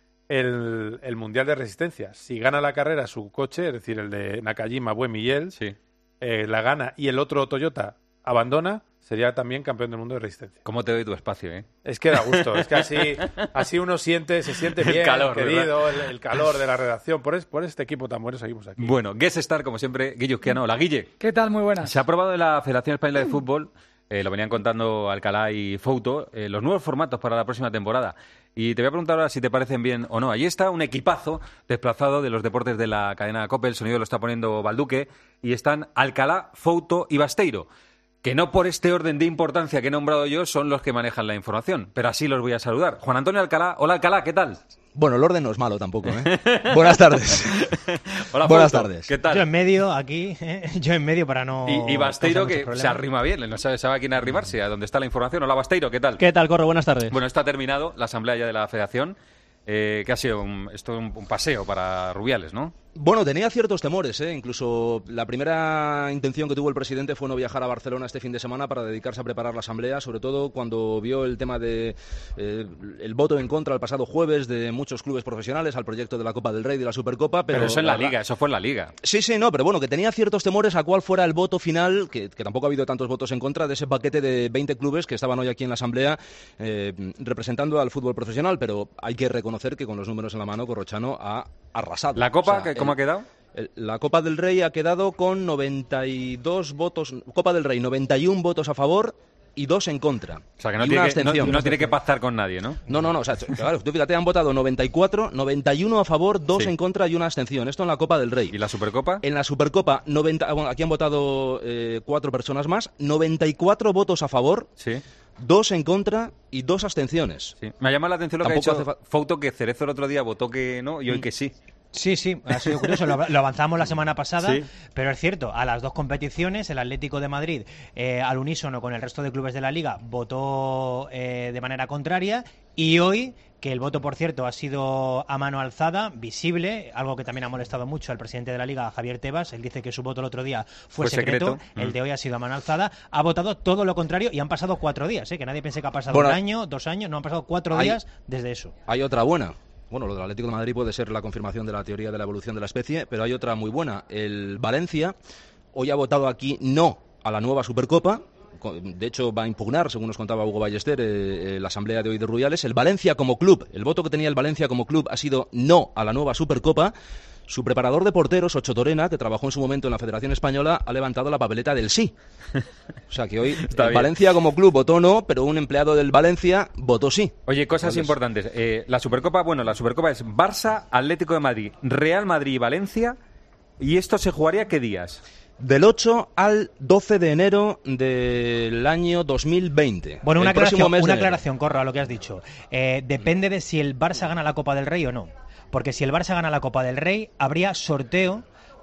el, el Mundial de Resistencia. Si gana la carrera su coche, es decir, el de Nakajima, Buemiguel, sí. eh, la gana y el otro Toyota abandona, sería también campeón del mundo de resistencia. ¿Cómo te doy tu espacio, eh? Es que da gusto, es que así, así uno siente, se siente El bien, calor, querido, el, el calor de la redacción. Por, es, por este equipo tan bueno seguimos aquí. Bueno, Guest Star, como siempre, Guille Uzquiano. Hola, Guille. ¿Qué tal? Muy buenas. Se ha aprobado en la Federación Española de Fútbol, eh, lo venían contando Alcalá y Fouto, eh, los nuevos formatos para la próxima temporada. Y te voy a preguntar ahora si te parecen bien o no. Allí está un equipazo desplazado de los deportes de la cadena COPE, el sonido lo está poniendo Balduque, y están Alcalá, Fouto y Basteiro, que no por este orden de importancia que he nombrado yo son los que manejan la información, pero así los voy a saludar. Juan Antonio Alcalá. Hola, Alcalá, ¿qué tal? Bueno, el orden no es malo tampoco, ¿eh? Buenas tardes. Hola, Buenas Fouto, tardes. ¿qué tal? Yo en medio, aquí, ¿eh? Yo en medio para no... Y, y Basteiro, causar que muchos problemas. se arrima bien, no sabe, sabe a quién arrimarse, a dónde está la información. Hola, Basteiro, ¿qué tal? ¿Qué tal, Corro? Buenas tardes. Bueno, está terminado la asamblea ya de la Federación, eh, que ha sido un, esto un, un paseo para Rubiales, ¿no? Bueno, tenía ciertos temores, ¿eh? Incluso la primera intención que tuvo el presidente fue no viajar a Barcelona este fin de semana para dedicarse a preparar la asamblea, sobre todo cuando vio el tema de eh, el voto en contra el pasado jueves de muchos clubes profesionales al proyecto de la Copa del Rey y de la Supercopa. Pero, Pero eso en la Liga, eso fue en la Liga. Sí, sí, no, pero bueno, que tenía ciertos temores a cuál fuera el voto final, que, que tampoco ha habido tantos votos en contra, de ese paquete de veinte clubes que estaban hoy aquí en la asamblea eh, representando al fútbol profesional, pero hay que reconocer que con los números en la mano Corrochano ha arrasado. ¿La Copa, O sea, cómo el- ha quedado? el- La Copa del Rey ha quedado con noventa y dos votos, Copa del Rey, noventa y uno votos a favor y dos en contra. O sea, que no, Y tiene una que, no, abstención. no tiene que pactar con nadie, ¿no? No, no, no, o sea, claro, tú fíjate, han votado noventa y cuatro, noventa y uno a favor, dos Sí. en contra y una abstención. Esto en la Copa del Rey. ¿Y la Supercopa? En la Supercopa, noventa, bueno, aquí han votado eh, cuatro personas más, noventa y cuatro votos a favor, Sí. dos en contra y dos abstenciones. Sí. Me ha llamado la atención lo que ha Tampoco dicho hace fa- Fouto, que Cerezo el otro día votó que no y hoy que sí. Sí, sí, ha sido curioso. Lo, lo avanzamos la semana pasada, Sí. pero es cierto, a las dos competiciones, el Atlético de Madrid, eh, al unísono con el resto de clubes de la Liga, votó eh, de manera contraria, y hoy, que el voto, por cierto, ha sido a mano alzada, visible, algo que también ha molestado mucho al presidente de la Liga, Javier Tebas. Él dice que su voto el otro día fue, Fue secreto. secreto, el de hoy ha sido a mano alzada, ha votado todo lo contrario y han pasado cuatro días, ¿eh? Que nadie piense que ha pasado Bueno, un año, dos años, no, han pasado cuatro hay- días desde eso. Hay otra buena. Bueno, lo del Atlético de Madrid puede ser la confirmación de la teoría de la evolución de la especie, pero hay otra muy buena. El Valencia hoy ha votado aquí no a la nueva Supercopa. Con- De hecho, va a impugnar, según nos contaba Hugo Ballester, eh, eh, la asamblea de hoy de Rubiales. El Valencia como club, el voto que tenía el Valencia como club ha sido no a la nueva Supercopa. Su preparador de porteros, Ocho Torena, que trabajó en su momento en la Federación Española, ha levantado la papeleta del sí. O sea que hoy Está el bien. Valencia como club votó no, pero un empleado del Valencia votó sí. Oye, cosas Entonces- importantes. Eh, la Supercopa, bueno, la Supercopa es Barça, Atlético de Madrid, Real Madrid y Valencia. ¿Y esto se jugaría qué días? Del ocho al doce de enero del año dos mil veinte. Bueno, una El próximo aclaración, mes de una enero. aclaración, Corro, a lo que has dicho. Eh, depende de si el Barça gana la Copa del Rey o no. Porque si el Barça gana la Copa del Rey, habría sorteo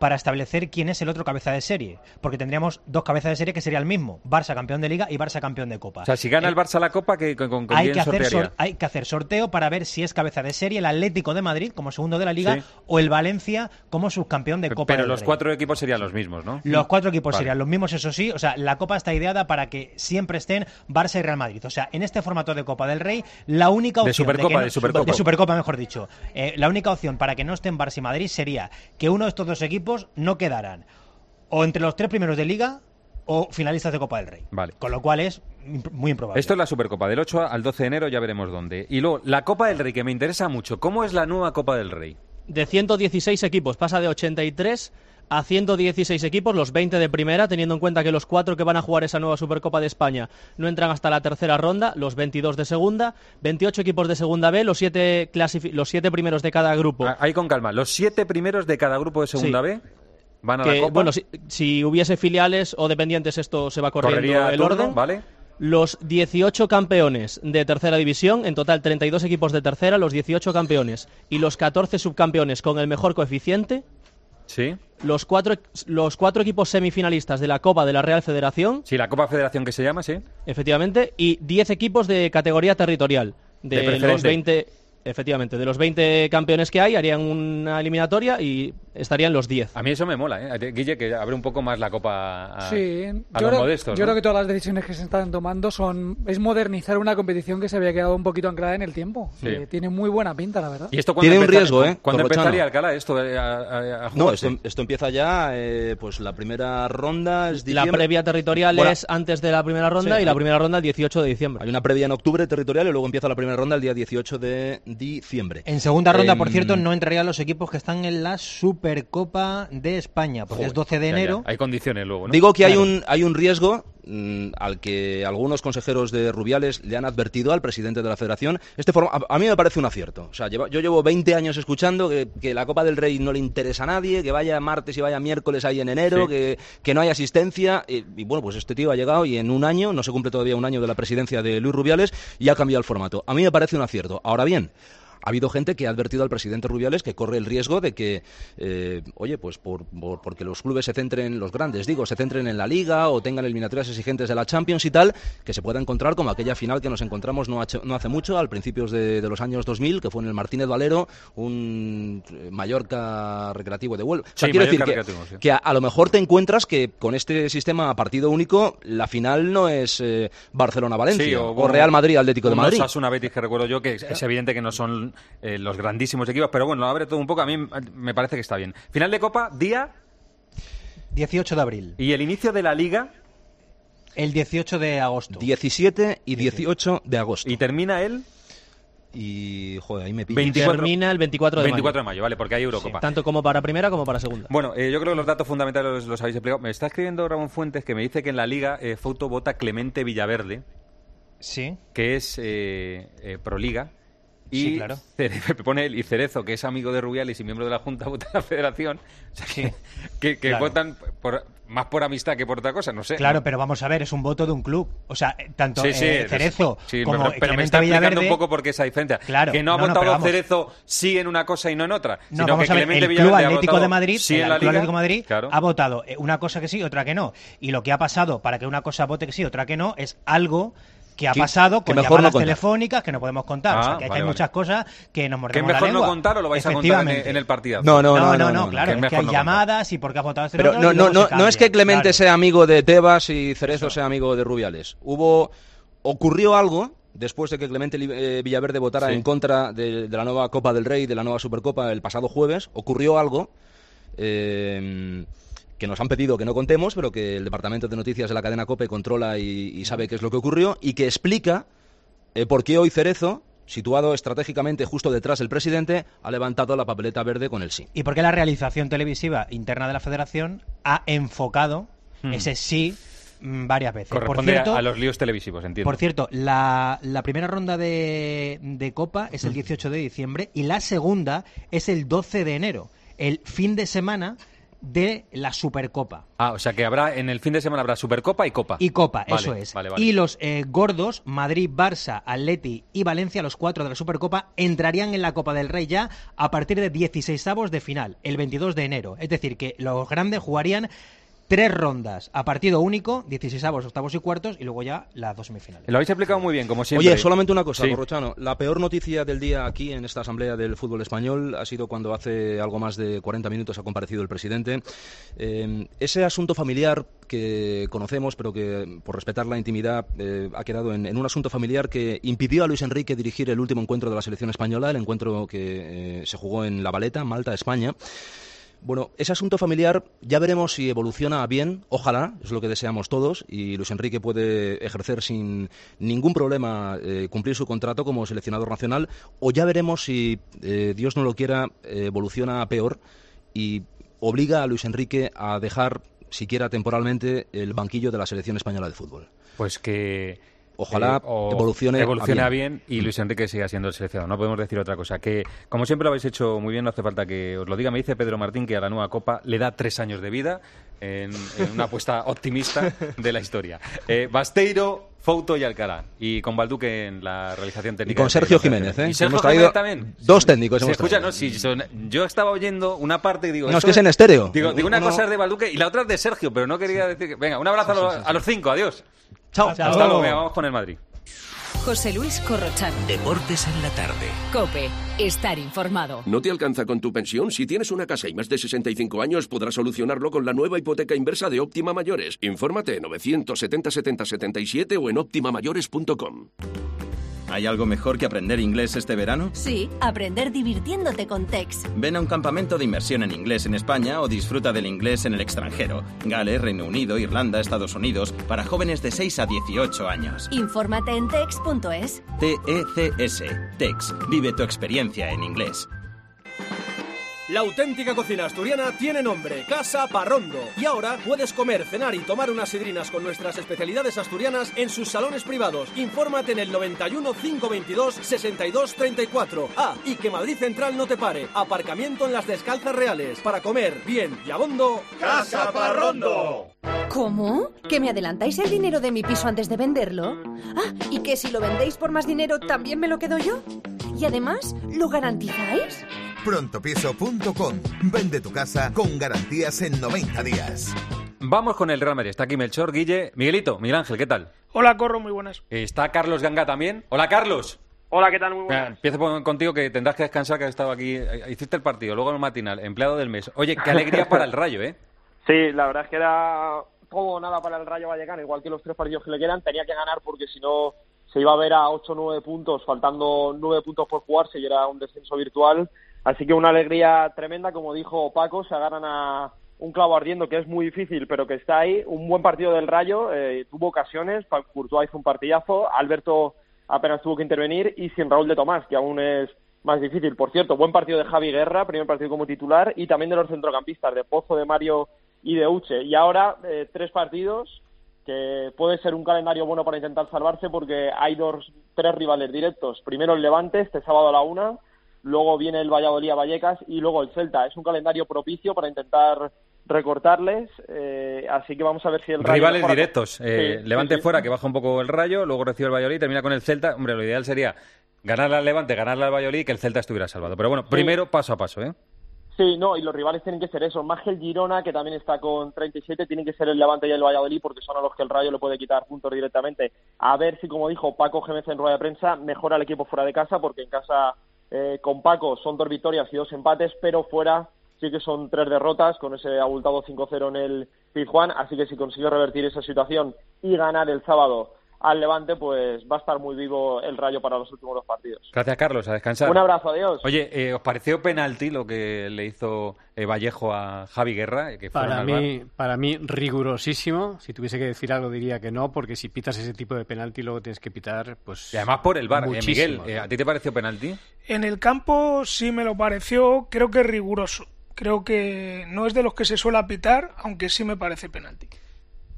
para establecer quién es el otro cabeza de serie, porque tendríamos dos cabezas de serie que sería el mismo, Barça campeón de Liga y Barça campeón de Copa. O sea, si gana eh, el Barça la Copa, ¿con, con, con hay quién que hacer sortearía? sor- hay que hacer sorteo para ver si es cabeza de serie el Atlético de Madrid como segundo de la Liga, Sí. o el Valencia como subcampeón de Copa Pero del los Rey. cuatro equipos serían los mismos, ¿no? Los cuatro equipos Vale. serían los mismos, eso sí. O sea, la Copa está ideada para que siempre estén Barça y Real Madrid. O sea, en este formato de Copa del Rey, la única De opción... Supercopa, que no- de Supercopa. de Supercopa, mejor dicho. Eh, la única opción para que no estén Barça y Madrid sería que uno de estos dos equipos no quedaran o entre los tres primeros de Liga o finalistas de Copa del Rey. Vale. Con lo cual es imp- muy improbable. Esto es la Supercopa, del ocho al doce de enero, ya veremos dónde. Y luego, la Copa del Rey, que me interesa mucho. ¿Cómo es la nueva Copa del Rey? De ciento dieciséis equipos, pasa de ochenta y tres a ciento dieciséis equipos, los veinte de primera, teniendo en cuenta que los cuatro que van a jugar esa nueva Supercopa de España no entran hasta la tercera ronda, los veintidós de segunda, veintiocho equipos de segunda B, los siete, clasifi- los siete primeros de cada grupo. Ah, Ahí con calma. Los siete primeros de cada grupo de segunda Sí. B van a Que, la Copa. bueno, si, si hubiese filiales o dependientes, esto se va corriendo Correría el turno, orden. ¿vale? Los dieciocho campeones de tercera división, en total treinta y dos equipos de tercera, los dieciocho campeones y los catorce subcampeones con el mejor coeficiente. Sí. Los cuatro, los cuatro equipos semifinalistas de la Copa de la Real Federación, Sí, la Copa Federación que se llama, sí. efectivamente, y diez equipos de categoría territorial. De De, preferente. los veinte, efectivamente, de los veinte campeones que hay, harían una eliminatoria y estarían los diez. A mí eso me mola, ¿eh? Guille, que abre un poco más la Copa a, Sí, a yo, los creo, modestos, yo ¿no? creo que todas las decisiones que se están tomando son es modernizar una competición que se había quedado un poquito anclada en el tiempo. Sí. Eh, tiene muy buena pinta, la verdad. ¿Y esto Tiene un empezar- riesgo, ¿eh? ¿Cuándo Corrochano. empezaría Alcalá esto eh, a, a- a No, jugarse? esto, esto empieza ya, eh, pues la primera ronda es La diciembre. previa territorial Bueno, es antes de la primera ronda Sí. y la primera ronda el dieciocho de diciembre. Hay una previa en octubre territorial y luego empieza la primera ronda el día dieciocho de diciembre. En segunda ronda, Em, por cierto, no entrarían los equipos que están en la Supercopa de España, porque Joder, es doce de ya, ya. enero. Hay condiciones luego, ¿no? Digo que hay Claro. un hay un riesgo mm, al que algunos consejeros de Rubiales le han advertido al presidente de la Federación. Este forma, a, a mí me parece un acierto. O sea, lleva- yo llevo veinte años escuchando que, que la Copa del Rey no le interesa a nadie, que vaya martes y vaya miércoles ahí en enero, Sí. que, que no hay asistencia. Y, y bueno, pues este tío ha llegado y en un año, no se cumple todavía un año de la presidencia de Luis Rubiales, y ha cambiado el formato. A mí me parece un acierto. Ahora bien, ha habido gente que ha advertido al presidente Rubiales que corre el riesgo de que, eh, oye, pues por, por- porque los clubes se centren, los grandes, digo, se centren en la Liga o tengan eliminatorias exigentes de la Champions y tal, que se pueda encontrar como aquella final que nos encontramos no, hace- no hace mucho, al principios de, de los años dos mil, que fue en el Martínez Valero, un eh, Mallorca Recreativo de Huelva. O sea, Sí, quiero decir Mallorca que, Recreativo, sí. que a, a lo mejor te encuentras que con este sistema a partido único, la final no es eh, Barcelona-Valencia Sí, o, Real Madrid-Atlético de unos Madrid. Osasuna Betis, que recuerdo yo que es, es evidente que no son eh, los grandísimos equipos, pero bueno, abre todo un poco. A mí me parece que está bien. Final de Copa, día dieciocho de abril. y el inicio de la Liga. El dieciocho de agosto. diecisiete y dieciocho de agosto. Y termina el Y, joder, ahí me pillas. veinticuatro Termina el veinticuatro de veinticuatro de mayo. mayo, vale, porque hay Eurocopa. Tanto como para primera como para segunda. Bueno, eh, yo creo que los datos fundamentales los, los habéis explicado. Me está escribiendo Ramón Fuentes que me dice que en la Liga eh, Fouto vota Clemente Villaverde, Sí. que es eh, eh, Proliga. Y Sí, claro. Cere- pone el, y Cerezo, que es amigo de Rubiales y miembro de la Junta, vota a la Federación. O sea, que, que, que Claro. votan por, más por amistad que por otra cosa, no sé. Claro, ¿no? pero vamos a ver, es un voto de un club. O sea, eh, tanto Sí, sí, eh, es- Cerezo sí, como pero, pero me Clemente está explicando Villaverde. un poco por qué esa diferencia. Claro, que no ha no, no, votado pero vamos. Cerezo sí en una cosa y no en otra. No, sino vamos que a ver, Clemente el Club Villaverde ha Atlético votado de Madrid, sí el en la Club Liga. Atlético de Madrid Claro. ha votado eh, una cosa que sí, otra que no. Y lo que ha pasado para que una cosa vote que sí, otra que no, es algo que ha Que- pasado que con mejor no llamadas contar. telefónicas que no podemos contar. Ah, o sea, que vale, hay vale. muchas cosas que nos Que mordemos es la mejor no lengua. contar o lo vais a contar en, Efectivamente. en el partido. No, no, No, no, no, no, claro, que es, es que mejor hay no llamadas y por qué has votado este Pero otro, no, y no, luego no, se no es cambia. que Clemente Claro. sea amigo de Tebas y Cerezo sea amigo de Rubiales. Hubo, ocurrió algo después de que Clemente Li- eh, Villaverde votara Sí. en contra de, de la nueva Copa del Rey, de la nueva Supercopa el pasado jueves. Ocurrió algo eh, que nos han pedido que no contemos, pero que el Departamento de Noticias de la cadena COPE controla y, y sabe qué es lo que ocurrió y que explica eh, por qué hoy Cerezo, situado estratégicamente justo detrás del presidente, ha levantado la papeleta verde con el sí. Y por qué la realización televisiva interna de la Federación ha enfocado Hmm. ese sí mm, varias veces. Por Corresponde cierto, a, a los líos televisivos, entiendo. Por cierto, la, la primera ronda de, de Copa es el dieciocho de diciembre y la segunda es el doce de enero, el fin de semana de la Supercopa. Ah, o sea que habrá en el fin de semana habrá Supercopa y Copa. Y Copa, vale, eso es. Vale, vale. Y los eh, gordos, Madrid, Barça, Atleti y Valencia, los cuatro de la Supercopa, entrarían en la Copa del Rey ya a partir de dieciseisavos de final, el veintidós de enero. Es decir, que los grandes jugarían tres rondas a partido único, dieciseisavos, octavos y cuartos, y luego ya las dos semifinales. Lo habéis explicado muy bien, como siempre. Oye, solamente una cosa, sí. Corrochano. La peor noticia del día aquí en esta asamblea del fútbol español ha sido cuando hace algo más de cuarenta minutos ha comparecido el presidente. Eh, ese asunto familiar que conocemos, pero que por respetar la intimidad eh, ha quedado en, en un asunto familiar que impidió a Luis Enrique dirigir el último encuentro de la selección española, el encuentro que eh, se jugó en La Valeta, Malta, España. Bueno, ese asunto familiar ya veremos si evoluciona bien, ojalá, es lo que deseamos todos, y Luis Enrique puede ejercer sin ningún problema eh, cumplir su contrato como seleccionador nacional, o ya veremos si, eh, Dios no lo quiera, eh, evoluciona a peor y obliga a Luis Enrique a dejar, siquiera temporalmente, el banquillo de la selección española de fútbol. Pues que... Ojalá eh, evolucione, evolucione a a bien. bien y Luis Enrique siga siendo el seleccionador. No podemos decir otra cosa. Que, como siempre lo habéis hecho muy bien, no hace falta que os lo diga. Me dice Pedro Martín que a la nueva Copa le da tres años de vida en, en una apuesta optimista de la historia. Eh, Basteiro, Fouto y Alcalá. Y con Balduque en la realización técnica. Y con Sergio Jiménez, ¿eh? Y Sergio hemos traído Jiménez también. Dos técnicos. Se hemos escucha, traído. no, si son, yo estaba oyendo una parte y digo... No, es eso que es en estéreo. Digo, digo una Uno- cosa es de Balduque y la otra es de Sergio, pero no quería decir que... Venga, un abrazo a, los, a los cinco, adiós. Chao. Hasta luego, venga, vamos con el Madrid. José Luis Corrochano. Deportes en la tarde. COPE. Estar informado. ¿No te alcanza con tu pensión? Si tienes una casa y más de sesenta y cinco años, podrás solucionarlo con la nueva hipoteca inversa de Óptima Mayores. Infórmate en novecientos setenta setenta setenta y siete o en óptima mayores punto com. ¿Hay algo mejor que aprender inglés este verano? Sí, aprender divirtiéndote con Tex. Ven a un campamento de inmersión en inglés en España o disfruta del inglés en el extranjero. Gales, Reino Unido, Irlanda, Estados Unidos, para jóvenes de seis a dieciocho años. Infórmate en tex punto es. T E C S. Tex. Vive tu experiencia en inglés. La auténtica cocina asturiana tiene nombre, Casa Parrondo. Y ahora puedes comer, cenar y tomar unas sidrinas con nuestras especialidades asturianas en sus salones privados. Infórmate en el noventa y uno, cinco veintidós, sesenta y dos treinta y cuatro. Ah, y que Madrid Central no te pare. Aparcamiento en las Descalzas Reales. Para comer bien y abondo, Casa Parrondo. ¿Cómo? ¿Que me adelantáis el dinero de mi piso antes de venderlo? Ah, ¿y que si lo vendéis por más dinero también me lo quedo yo? Y además, ¿lo garantizáis? Prontopiso punto com. Vende tu casa con garantías en noventa días. Vamos con el Real Madrid. Está aquí Melchor, Guille, Miguelito, Miguel Ángel, ¿qué tal? Hola, Corro, muy buenas. Está Carlos Ganga también. Hola, Carlos. Hola, ¿qué tal? Muy Venga, buenas. empiezo por- contigo, que tendrás que descansar, que has estado aquí. eh, Hiciste el partido, luego en el matinal, empleado del mes. Oye, qué alegría para el Rayo, ¿eh? Sí, la verdad es que era todo o nada para el Rayo Vallecano, igual que los tres partidos que le quedan. Tenía que ganar porque si no se iba a ver a ocho o nueve puntos, faltando nueve puntos por jugarse y era un descenso virtual. Así que una alegría tremenda, como dijo Paco, se agarran a un clavo ardiendo, que es muy difícil, pero que está ahí. Un buen partido del Rayo, eh, tuvo ocasiones, Courtois hizo un partidazo, Alberto apenas tuvo que intervenir y sin Raúl de Tomás, que aún es más difícil. Por cierto, buen partido de Javi Guerra, primer partido como titular, y también de los centrocampistas, de Pozo, de Mario y de Uche. Y ahora eh, tres partidos que puede ser un calendario bueno para intentar salvarse, porque hay dos, tres rivales directos. Primero el Levante, este sábado a la una, luego viene el Valladolid a Vallecas y luego el Celta. Es un calendario propicio para intentar recortarles, eh, así que vamos a ver si el Rayo Rivales mejora. directos. Eh, Sí, Levante sí, sí. fuera, que baja un poco el Rayo, luego recibe el Valladolid, termina con el Celta. Hombre, lo ideal sería ganarle al Levante, ganarle al Valladolid y que el Celta estuviera salvado. Pero bueno, primero paso a paso, ¿eh? Sí, no, y los rivales tienen que ser eso. Más que el Girona, que también está con treinta y siete, tienen que ser el Levante y el Valladolid, porque son a los que el Rayo le puede quitar puntos directamente. A ver si, como dijo Paco Gémez en rueda de prensa, mejora el equipo fuera de casa, porque en casa eh, con Paco son dos victorias y dos empates, pero fuera sí que son tres derrotas, con ese abultado cinco cero en el Pizjuán. Así que si consigue revertir esa situación y ganar el sábado al Levante, pues va a estar muy vivo el Rayo para los últimos dos partidos. Gracias, Carlos. A descansar. Un abrazo, adiós. Oye, eh, ¿os pareció penalti lo que le hizo eh, Vallejo a Javi Guerra? Que fueron Para al mí, bar? para mí, rigurosísimo. Si tuviese que decir algo, diría que no, porque si pitas ese tipo de penalti, luego tienes que pitar, pues. Y además por el bar. Eh, Miguel, muchísimo. eh, ¿a ti te pareció penalti? En el campo sí me lo pareció, creo que riguroso. Creo que no es de los que se suele pitar, aunque sí me parece penalti.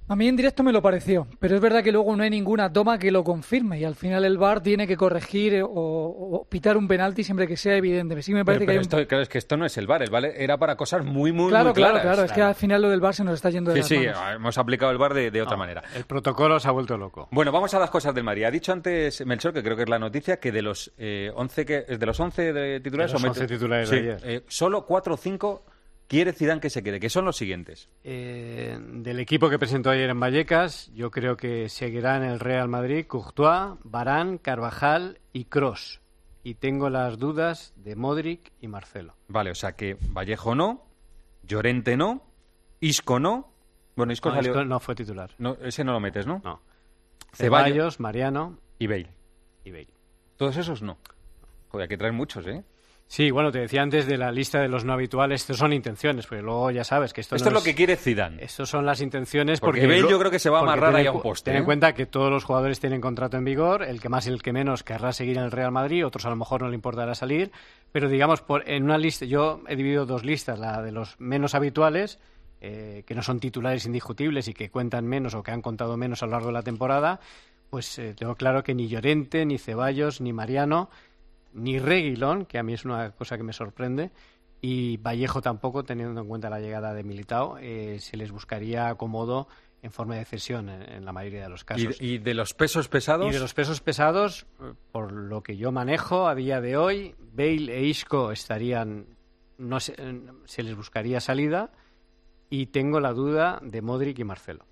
A mí en directo me lo pareció, pero es verdad que luego no hay ninguna toma que lo confirme y al final el V A R tiene que corregir o, o pitar un penalti siempre que sea evidente. Sí me parece pero, pero que hay un... esto, claro, es que esto no es el V A R, el V A R era para cosas muy, muy, claro, muy claro, claras. Claro, claro, es que al final lo del V A R se nos está yendo de Sí, las sí, manos. hemos aplicado el V A R de, de otra no, manera. El protocolo se ha vuelto loco. Bueno, vamos a las cosas del Madrid. Ha dicho antes Melchor, que creo que es la noticia, que de los eh, once que de los once de titulares, de los once titulares sí, de ayer. Eh, solo cuatro o cinco quiere Zidane que se quede, que son los siguientes. Eh, del equipo que presentó ayer en Vallecas, yo creo que seguirán el Real Madrid Courtois, Varane, Carvajal y Kroos. Y tengo las dudas de Modric y Marcelo. Vale, o sea que Vallejo no, Llorente no, Isco no. Bueno, Isco, no, salió... Isco no fue titular. No, ese no lo metes, ¿no? No. Ceballos, Ceballos, Mariano y Bale. Y Bale. Todos esos no. Joder, hay que traer muchos, ¿eh? Sí, bueno, te decía antes de la lista de los no habituales, estos son intenciones, porque luego ya sabes que esto Esto no es lo que quiere Zidane. Estos son las intenciones porque, porque Bale lo, yo creo que se va a amarrar ahí a un poste. Ten ¿eh? en cuenta que todos los jugadores tienen contrato en vigor, el que más y el que menos querrá seguir en el Real Madrid, otros a lo mejor no le importará salir, pero digamos, por, en una lista, yo he dividido dos listas, la de los menos habituales, eh, que no son titulares indiscutibles y que cuentan menos o que han contado menos a lo largo de la temporada, pues eh, tengo claro que ni Llorente, ni Ceballos, ni Mariano, ni Reguilón, que a mí es una cosa que me sorprende, y Vallejo tampoco, teniendo en cuenta la llegada de Militao, eh, se les buscaría acomodo en forma de cesión en, en la mayoría de los casos. ¿Y, ¿Y de los pesos pesados? Y de los pesos pesados, por lo que yo manejo a día de hoy, Bale e Isco estarían, no se, se les buscaría salida, y tengo la duda de Modric y Marcelo.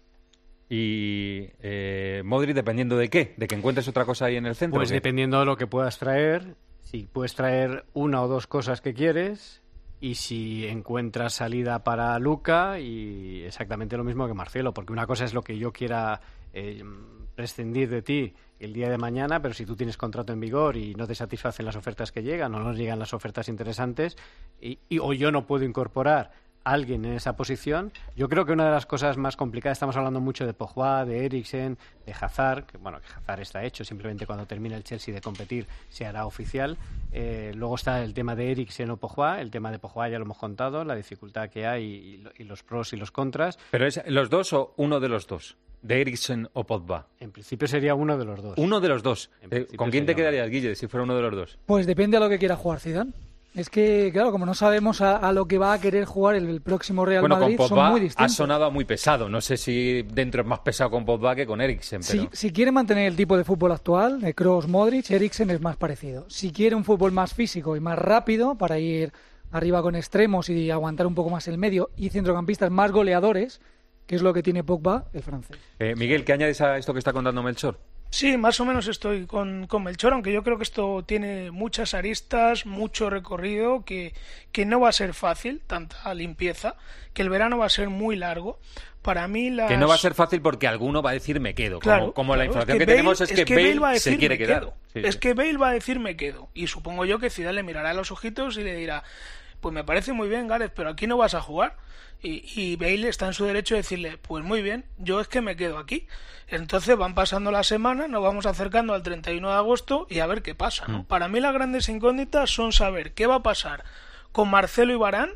Y eh, Modric, dependiendo de qué, de que encuentres otra cosa ahí en el centro. Pues dependiendo de lo que puedas traer, si puedes traer una o dos cosas que quieres, y si encuentras salida para Luka, y exactamente lo mismo que Marcelo, porque una cosa es lo que yo quiera eh, prescindir de ti el día de mañana, pero si tú tienes contrato en vigor y no te satisfacen las ofertas que llegan o no nos llegan las ofertas interesantes, y, y o yo no puedo incorporar alguien en esa posición, yo creo que una de las cosas más complicadas, estamos hablando mucho de Pogba, de Eriksen, de Hazard, que bueno, que Hazard está hecho, simplemente cuando termine el Chelsea de competir se hará oficial. Eh, luego está el tema de Eriksen o Pogba, el tema de Pogba ya lo hemos contado, la dificultad que hay y, y los pros y los contras. ¿Pero es los dos o uno de los dos? ¿De Eriksen o Pogba? En principio sería uno de los dos. Uno de los dos. Eh, ¿Con quién te quedarías, Guille, si fuera uno de los dos? Pues depende a lo que quiera jugar Zidane. Es que, claro, como no sabemos a, a lo que va a querer jugar el, el próximo Real bueno, Madrid, con Pogba son muy distintos. Ha sonado muy pesado. No sé si dentro es más pesado con Pogba que con Eriksen. Pero... Si, si quiere mantener el tipo de fútbol actual, de Kroos, Modric, Eriksen es más parecido. Si quiere un fútbol más físico y más rápido, para ir arriba con extremos y aguantar un poco más el medio, y centrocampistas más goleadores, que es lo que tiene Pogba, el francés. Eh, Miguel, ¿qué añades a esto que está contando Melchor? Sí, más o menos estoy con, con Melchor, aunque yo creo que esto tiene muchas aristas, mucho recorrido, que, que no va a ser fácil, tanta limpieza, que el verano va a ser muy largo. Para mí las... Que no va a ser fácil porque alguno va a decir me quedo. Claro, como como claro, la información es que, que, Bale, tenemos es, es que, que Bale, Bale va a decir se quiere me quedar. Quedo. Sí, es sí. que Bale va a decir me quedo. Y supongo yo que Zidane le mirará a los ojitos y le dirá, pues me parece muy bien, Gareth, pero aquí no vas a jugar. Y, y Bale está en su derecho de decirle, pues muy bien, yo es que me quedo aquí. Entonces van pasando las semanas, nos vamos acercando al treinta y uno de agosto y a ver qué pasa, ¿no? Mm. Para mí las grandes incógnitas son saber qué va a pasar con Marcelo y Varane,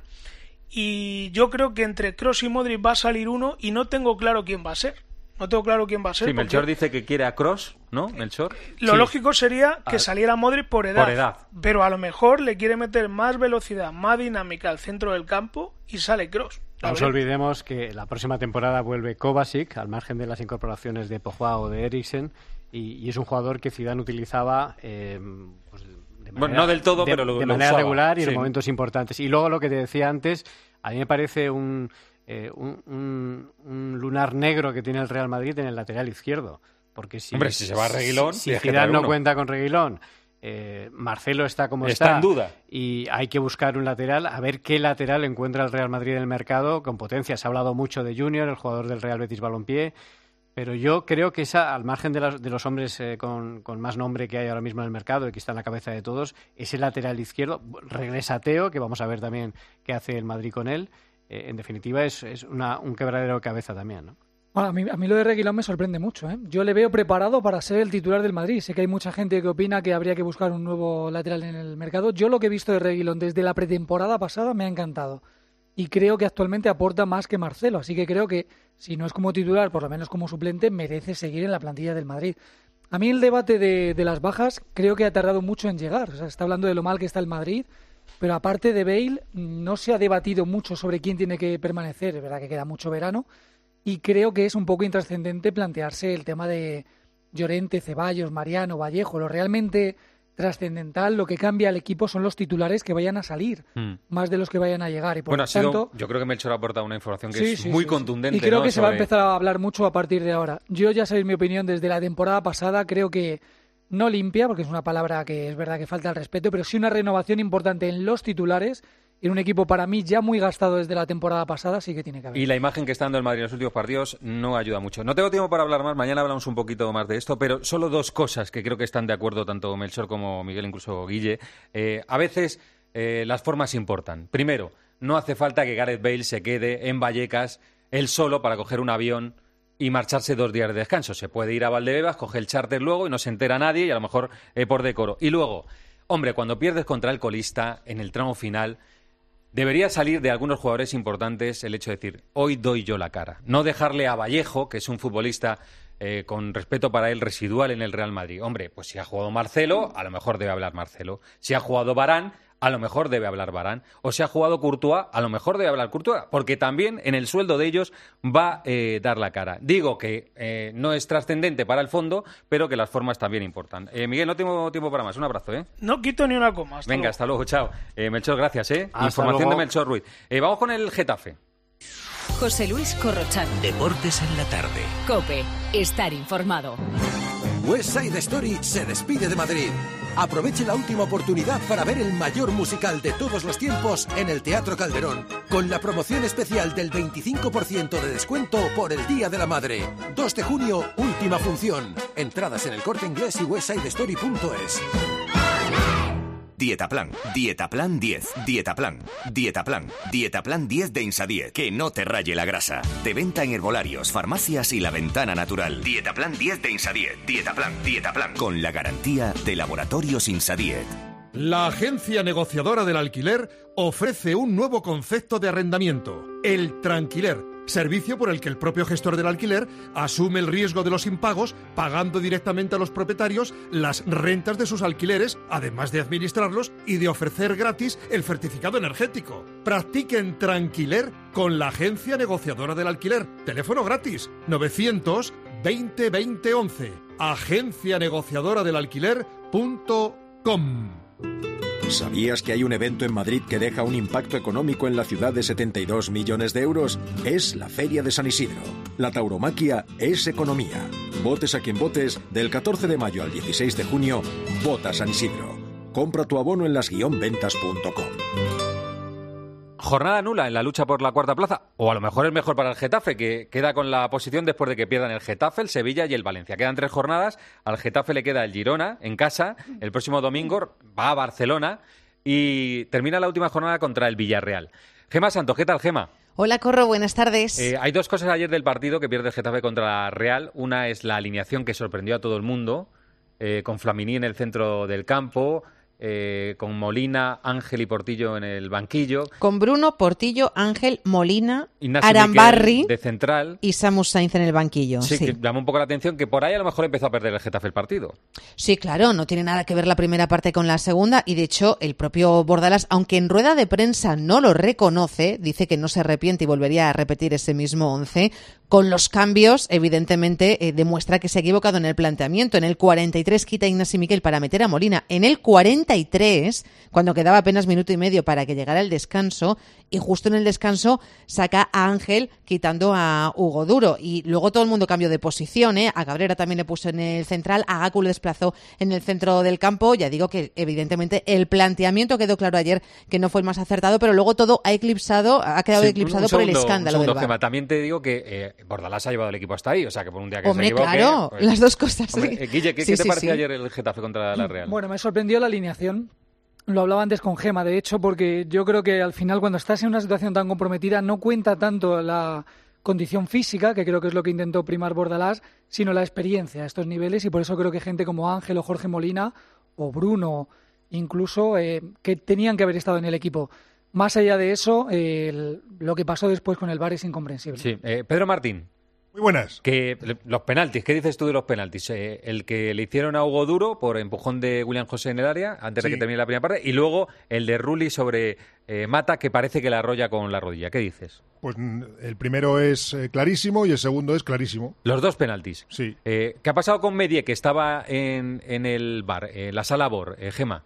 y yo creo que entre Kroos y Modric va a salir uno y no tengo claro quién va a ser. No tengo claro quién va a ser. Sí, Melchor dice que quiere a Kroos, ¿no, Melchor? Lo sí. lógico sería que saliera Modric por edad, por edad, pero a lo mejor le quiere meter más velocidad, más dinámica al centro del campo y sale Kroos. No nos olvidemos que la próxima temporada vuelve Kovacic, al margen de las incorporaciones de Pogba o de Eriksen, y, y es un jugador que Zidane utilizaba eh, pues de manera, bueno, no del todo, de, pero lo, de lo manera usaba. regular y sí. en momentos importantes. Y luego lo que te decía antes, a mí me parece un, eh, un, un, un lunar negro que tiene el Real Madrid en el lateral izquierdo. Porque si, Hombre, si se va Reguilón, si, si Zidane no cuenta con Reguilón, Eh, Marcelo está como está, está en duda y hay que buscar un lateral, a ver qué lateral encuentra el Real Madrid en el mercado con potencia. Se ha hablado mucho de Junior, el jugador del Real Betis Balompié, pero yo creo que esa, al margen de, las, de los hombres eh, con, con más nombre que hay ahora mismo en el mercado y que está en la cabeza de todos, ese lateral izquierdo, regresa Teo, que vamos a ver también qué hace el Madrid con él. Eh, en definitiva es, es una, un quebradero de cabeza también, ¿no? Bueno, a, mí, a mí lo de Reguilón me sorprende mucho, ¿eh? Yo le veo preparado para ser el titular del Madrid. Sé que hay mucha gente que opina que habría que buscar un nuevo lateral en el mercado. Yo lo que he visto de Reguilón desde la pretemporada pasada me ha encantado. y creo que actualmente aporta más que Marcelo, así que creo que si no es como titular, por lo menos como suplente, merece seguir en la plantilla del Madrid. A mí el debate de, de las bajas creo que ha tardado mucho en llegar. O sea, está hablando de lo mal que está el Madrid, pero aparte de Bale no se ha debatido mucho sobre quién tiene que permanecer. Es verdad que queda mucho verano y creo que es un poco intrascendente plantearse el tema de Llorente, Ceballos, Mariano, Vallejo. Lo realmente trascendental, lo que cambia al equipo son los titulares que vayan a salir, hmm. más de los que vayan a llegar. Y por bueno, lo ha sido, tanto, yo creo que Melchor ha aportado una información que sí, es sí, muy sí, contundente. Sí. Y creo ¿no? que se sobre... va a empezar a hablar mucho a partir de ahora. Yo ya sabéis mi opinión desde la temporada pasada, creo que no limpia, porque es una palabra que es verdad que falta el respeto, pero sí una renovación importante en los titulares. En un equipo para mí ya muy gastado desde la temporada pasada, sí que tiene que haber. Y la imagen que está dando el Madrid en los últimos partidos no ayuda mucho. No tengo tiempo para hablar más, mañana hablamos un poquito más de esto, pero solo dos cosas que creo que están de acuerdo tanto Melchor como Miguel, incluso Guille. Eh, a veces eh, las formas importan. Primero, no hace falta que Gareth Bale se quede en Vallecas él solo para coger un avión y marcharse dos días de descanso. Se puede ir a Valdebebas, coge el charter luego y no se entera nadie y a lo mejor eh, por decoro. Y luego, hombre, cuando pierdes contra el colista en el tramo final, debería salir de algunos jugadores importantes el hecho de decir, hoy doy yo la cara. No dejarle a Vallejo, que es un futbolista eh, con respeto para él residual en el Real Madrid. Hombre, pues si ha jugado Marcelo, a lo mejor debe hablar Marcelo. Si ha jugado Varane, a lo mejor debe hablar Varane. O si ha jugado Courtois, a lo mejor debe hablar Courtois. Porque también en el sueldo de ellos va a eh, dar la cara. Digo que eh, no es trascendente para el fondo, pero que las formas también importan. Eh, Miguel, no tengo tiempo para más. Un abrazo, ¿eh? No quito ni una coma. Hasta Venga, luego. hasta luego, chao. Eh, Melchor, gracias, ¿eh? Hasta Información luego. de Melchor Ruiz. Eh, vamos con el Getafe. José Luis Corrochano. Deportes en la tarde. COPE. Estar informado. West Side Story se despide de Madrid. Aproveche la última oportunidad para ver el mayor musical de todos los tiempos en el Teatro Calderón, con la promoción especial del veinticinco por ciento de descuento por el Día de la Madre. dos de junio, última función. Entradas en El Corte Inglés y westsidestory punto es. Dietaplan, Dietaplan diez, Dietaplan, Dietaplan, Dietaplan diez de Insadiet, que no te raye la grasa. De venta en herbolarios, farmacias y La Ventana Natural. Dietaplan diez de Insadiet, Dietaplan, Dietaplan, con la garantía de Laboratorios Insadiet. La agencia negociadora del alquiler ofrece un nuevo concepto de arrendamiento, el tranquiler, servicio por el que el propio gestor del alquiler asume el riesgo de los impagos, pagando directamente a los propietarios las rentas de sus alquileres, además de administrarlos y de ofrecer gratis el certificado energético. Practiquen tranquiler con la agencia negociadora del alquiler. Teléfono gratis novecientos veinte veinte once. agencia negociadora del alquiler punto com. ¿Sabías que hay un evento en Madrid que deja un impacto económico en la ciudad de setenta y dos millones de euros? Es la Feria de San Isidro. La tauromaquia es economía. Votes a quien votes, del catorce de mayo al dieciséis de junio, vota San Isidro. Compra tu abono en las guion ventas punto com. Jornada nula en la lucha por la cuarta plaza, o a lo mejor es mejor para el Getafe, que queda con la posición después de que pierdan el Getafe, el Sevilla y el Valencia. Quedan tres jornadas, al Getafe le queda el Girona en casa, el próximo domingo va a Barcelona y termina la última jornada contra el Villarreal. Gema Santos, ¿qué tal, Gema? Hola, Corro, buenas tardes. Eh, hay dos cosas ayer del partido que pierde el Getafe contra la Real. Una es la alineación que sorprendió a todo el mundo, eh, con Flamini en el centro del campo, Eh, con Molina, Ángel y Portillo en el banquillo. Con Bruno, Portillo, Ángel, Molina, Ignacio Arambarri Miquel de central. Y Samu Sainz en el banquillo. Sí, Sí, que llamó un poco la atención que por ahí a lo mejor empezó a perder el Getafe el partido. sí, claro, no tiene nada que ver la primera parte con la segunda y de hecho el propio Bordalas, aunque en rueda de prensa no lo reconoce, dice que no se arrepiente y volvería a repetir ese mismo once. Con los cambios, evidentemente, eh, demuestra que se ha equivocado en el planteamiento. En el cuarenta y tres quita a Ignacio Miquel para meter a Molina. En el cuarenta y tres, cuando quedaba apenas minuto y medio para que llegara el descanso, y justo en el descanso saca a Ángel quitando a Hugo Duro. Y luego todo el mundo cambió de posición, ¿eh? A Cabrera también le puso en el central, a Gaku le desplazó en el centro del campo. Ya digo que, evidentemente, el planteamiento quedó claro ayer que no fue el más acertado, pero luego todo ha eclipsado, ha quedado Sí, eclipsado un por segundo, el escándalo un segundo, del V A R. Gema. También te digo que eh, Bordalás ha llevado el equipo hasta ahí, o sea que por un día que Hombre, se equivoque... claro, pues- las dos cosas. Hombre, sí. eh, Guille, ¿qué, Sí, ¿qué te sí, pareció sí. ayer el Getafe contra la Real? Bueno, me sorprendió la alineación. Lo hablaba antes con Gema, de hecho, porque yo creo que al final cuando estás en una situación tan comprometida no cuenta tanto la condición física, que creo que es lo que intentó primar Bordalás, sino la experiencia a estos niveles, y por eso creo que gente como Ángel o Jorge Molina o Bruno, incluso, eh, que tenían que haber estado en el equipo. Más allá de eso, eh, el, lo que pasó después con el V A R es incomprensible. Sí, eh, Pedro Martín. Muy buenas. Que los penaltis, ¿qué dices tú de los penaltis? Eh, el que le hicieron a Hugo Duro por empujón de William José en el área antes sí. de que termine la primera parte, y luego el de Rulli sobre eh, Mata, que parece que la arrolla con la rodilla. ¿Qué dices? Pues el primero es eh, clarísimo y el segundo es clarísimo. Los dos penaltis. Sí. Eh, ¿Qué ha pasado con Medie, que estaba en, en el bar, en la sala B O R, eh, Gema?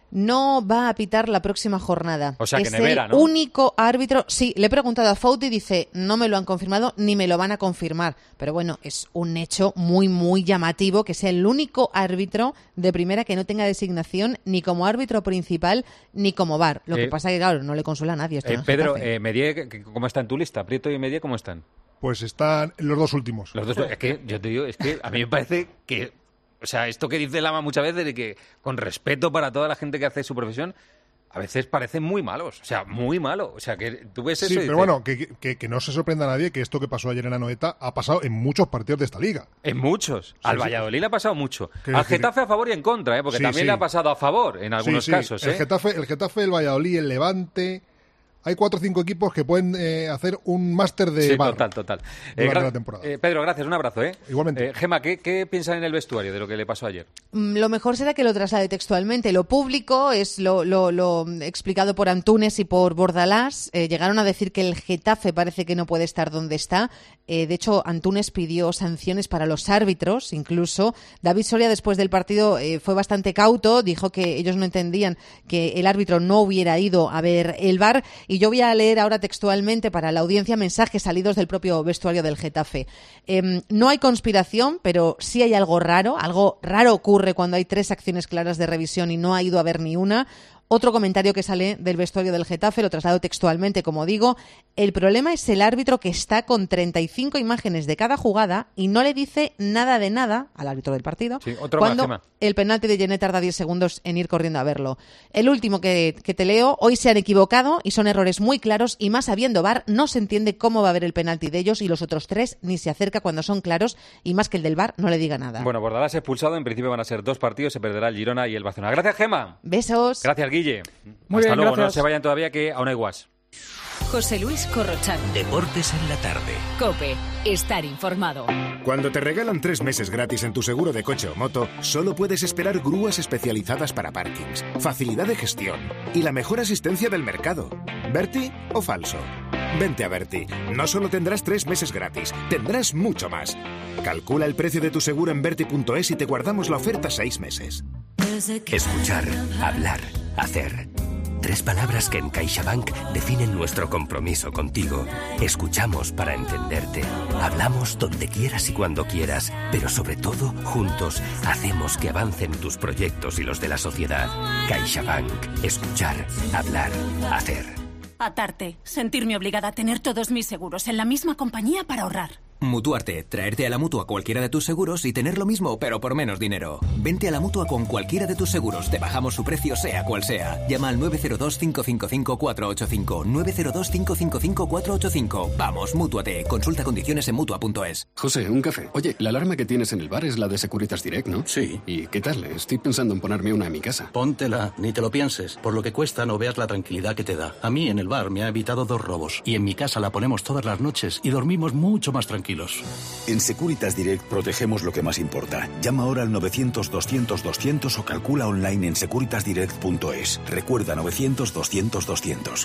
No va a pitar la próxima jornada. O sea, que es nevera, el ¿no? único árbitro. Sí, le he preguntado a Fouti y dice, no me lo han confirmado ni me lo van a confirmar. Pero bueno, es un hecho muy, muy llamativo que sea el único árbitro de primera que no tenga designación ni como árbitro principal ni como V A R. Lo eh, que pasa es que, claro, no le consuela a nadie esto. Eh, Pedro, eh, Medie, ¿cómo está en tu lista? Prieto y Medie, ¿cómo están? Pues están los dos últimos. Los dos, es que yo te digo, es que a mí me parece que... O sea, esto que dice Lama muchas veces de que, con respeto para toda la gente que hace su profesión, a veces parecen muy malos. O sea, muy malos. O sea, que tú ves eso sí, y pero dices, bueno, que, que, que no se sorprenda a nadie que esto que pasó ayer en Anoeta ha pasado en muchos partidos de esta liga. En muchos. Sí, Al sí. Valladolid le ha pasado mucho. Al decir, Getafe a favor y en contra, ¿eh? Porque sí, también sí. le ha pasado a favor en algunos sí, sí. casos. ¿eh? El Getafe, el Getafe, el Valladolid, el Levante... Hay cuatro o cinco equipos que pueden eh, hacer un máster de sí, V A R total, total. durante Eh, gra- la temporada. Eh, Pedro, gracias, un abrazo. ¿eh? Igualmente. Eh, Gema, ¿qué, ¿qué piensan en el vestuario de lo que le pasó ayer? Lo mejor será que lo traslade textualmente. Lo público es lo, lo, lo explicado por Antunes y por Bordalás. Eh, llegaron a decir que el Getafe parece que no puede estar donde está. Eh, de hecho, Antunes pidió sanciones para los árbitros, incluso. David Soria, después del partido, eh, fue bastante cauto. Dijo que ellos no entendían que el árbitro no hubiera ido a ver el V A R. Y yo voy a leer ahora textualmente para la audiencia mensajes salidos del propio vestuario del Getafe. Eh, no hay conspiración, pero sí hay algo raro. Algo raro ocurre cuando hay tres acciones claras de revisión y no ha ido a ver ni una. Otro comentario que sale del vestuario del Getafe, lo traslado textualmente, como digo, el problema es el árbitro que está con treinta y cinco imágenes de cada jugada y no le dice nada de nada al árbitro del partido sí, otro cuando más, el penalti de Gené tarda diez segundos en ir corriendo a verlo. El último que, que te leo, hoy se han equivocado y son errores muy claros y más habiendo V A R no se entiende cómo va a ver el penalti de ellos y los otros tres ni se acerca cuando son claros y más que el del V A R no le diga nada. Bueno, Bordalás expulsado, en principio van a ser dos partidos, se perderá el Girona y el Barcelona. Gracias, Gema. Besos. Gracias, Guille. Muy Hasta bien, luego, gracias. no se vayan todavía que aún hay guas. José Luis Corrochano. Deportes en la tarde. COPE. Estar informado. Cuando te regalan tres meses gratis en tu seguro de coche o moto, solo puedes esperar grúas especializadas para parkings, facilidad de gestión y la mejor asistencia del mercado. ¿Berti o falso? Vente a Berti. No solo tendrás tres meses gratis, tendrás mucho más. Calcula el precio de tu seguro en berti punto es y te guardamos la oferta seis meses. Escuchar, hablar, hacer. Tres palabras que en CaixaBank definen nuestro compromiso contigo. Escuchamos para entenderte. Hablamos donde quieras y cuando quieras, pero sobre todo, juntos, hacemos que avancen tus proyectos y los de la sociedad. CaixaBank. Escuchar, hablar, hacer. Atarte. Sentirme obligada a tener todos mis seguros en la misma compañía para ahorrar. Mutuarte, traerte a la Mutua cualquiera de tus seguros y tener lo mismo, pero por menos dinero. Vente a la Mutua con cualquiera de tus seguros, te bajamos su precio sea cual sea. Llama al nueve cero dos, cinco cinco cinco, cuatro ocho cinco, nueve cero dos, cinco cinco cinco, cuatro ocho cinco. Vamos, Mútuate, consulta condiciones en Mutua punto es. José, un café. Oye, la alarma que tienes en el bar es la de Securitas Direct, ¿no? Sí. ¿Y qué tal? Estoy pensando en ponerme una en mi casa. Póntela, ni te lo pienses. Por lo que cuesta no veas la tranquilidad que te da. A mí en el bar me ha evitado dos robos y en mi casa la ponemos todas las noches y dormimos mucho más tranquilos. En Securitas Direct protegemos lo que más importa. Llama ahora al novecientos, doscientos, doscientos o calcula online en securitas direct punto es. Recuerda novecientos, doscientos, doscientos.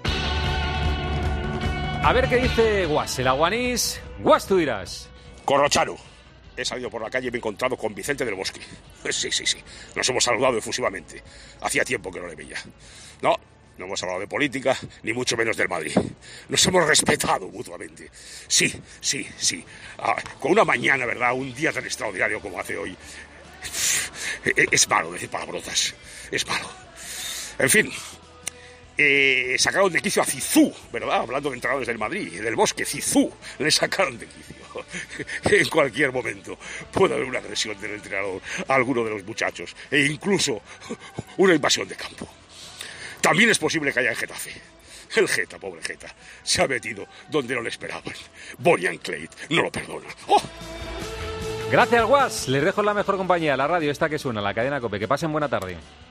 A ver qué dice Guas, el aguanís. Guas, tú dirás. Corrochano. He salido por la calle y me he encontrado con Vicente del Bosque. Sí, sí, sí. Nos hemos saludado efusivamente. Hacía tiempo que no le veía. No, no hemos hablado de política, ni mucho menos del Madrid. Nos hemos respetado mutuamente. Sí, sí, sí. Ah, con una mañana, ¿verdad? Un día tan extraordinario como hace hoy. Es malo decir palabrotas. Es malo. En fin. Eh, sacaron de quicio a Zizou, ¿verdad? Hablando de entrenadores del Madrid, del Bosque, Zizou. Le sacaron de quicio. En cualquier momento puede haber una agresión del entrenador a alguno de los muchachos. E incluso una invasión de campo. También es posible que haya en Getafe. El Geta, pobre Geta, se ha metido donde no le esperaban. Bonnie Clyde no lo perdona. ¡Oh! Gracias, Guas. Les dejo en la mejor compañía, la radio esta que suena, la cadena COPE. Que pasen buena tarde.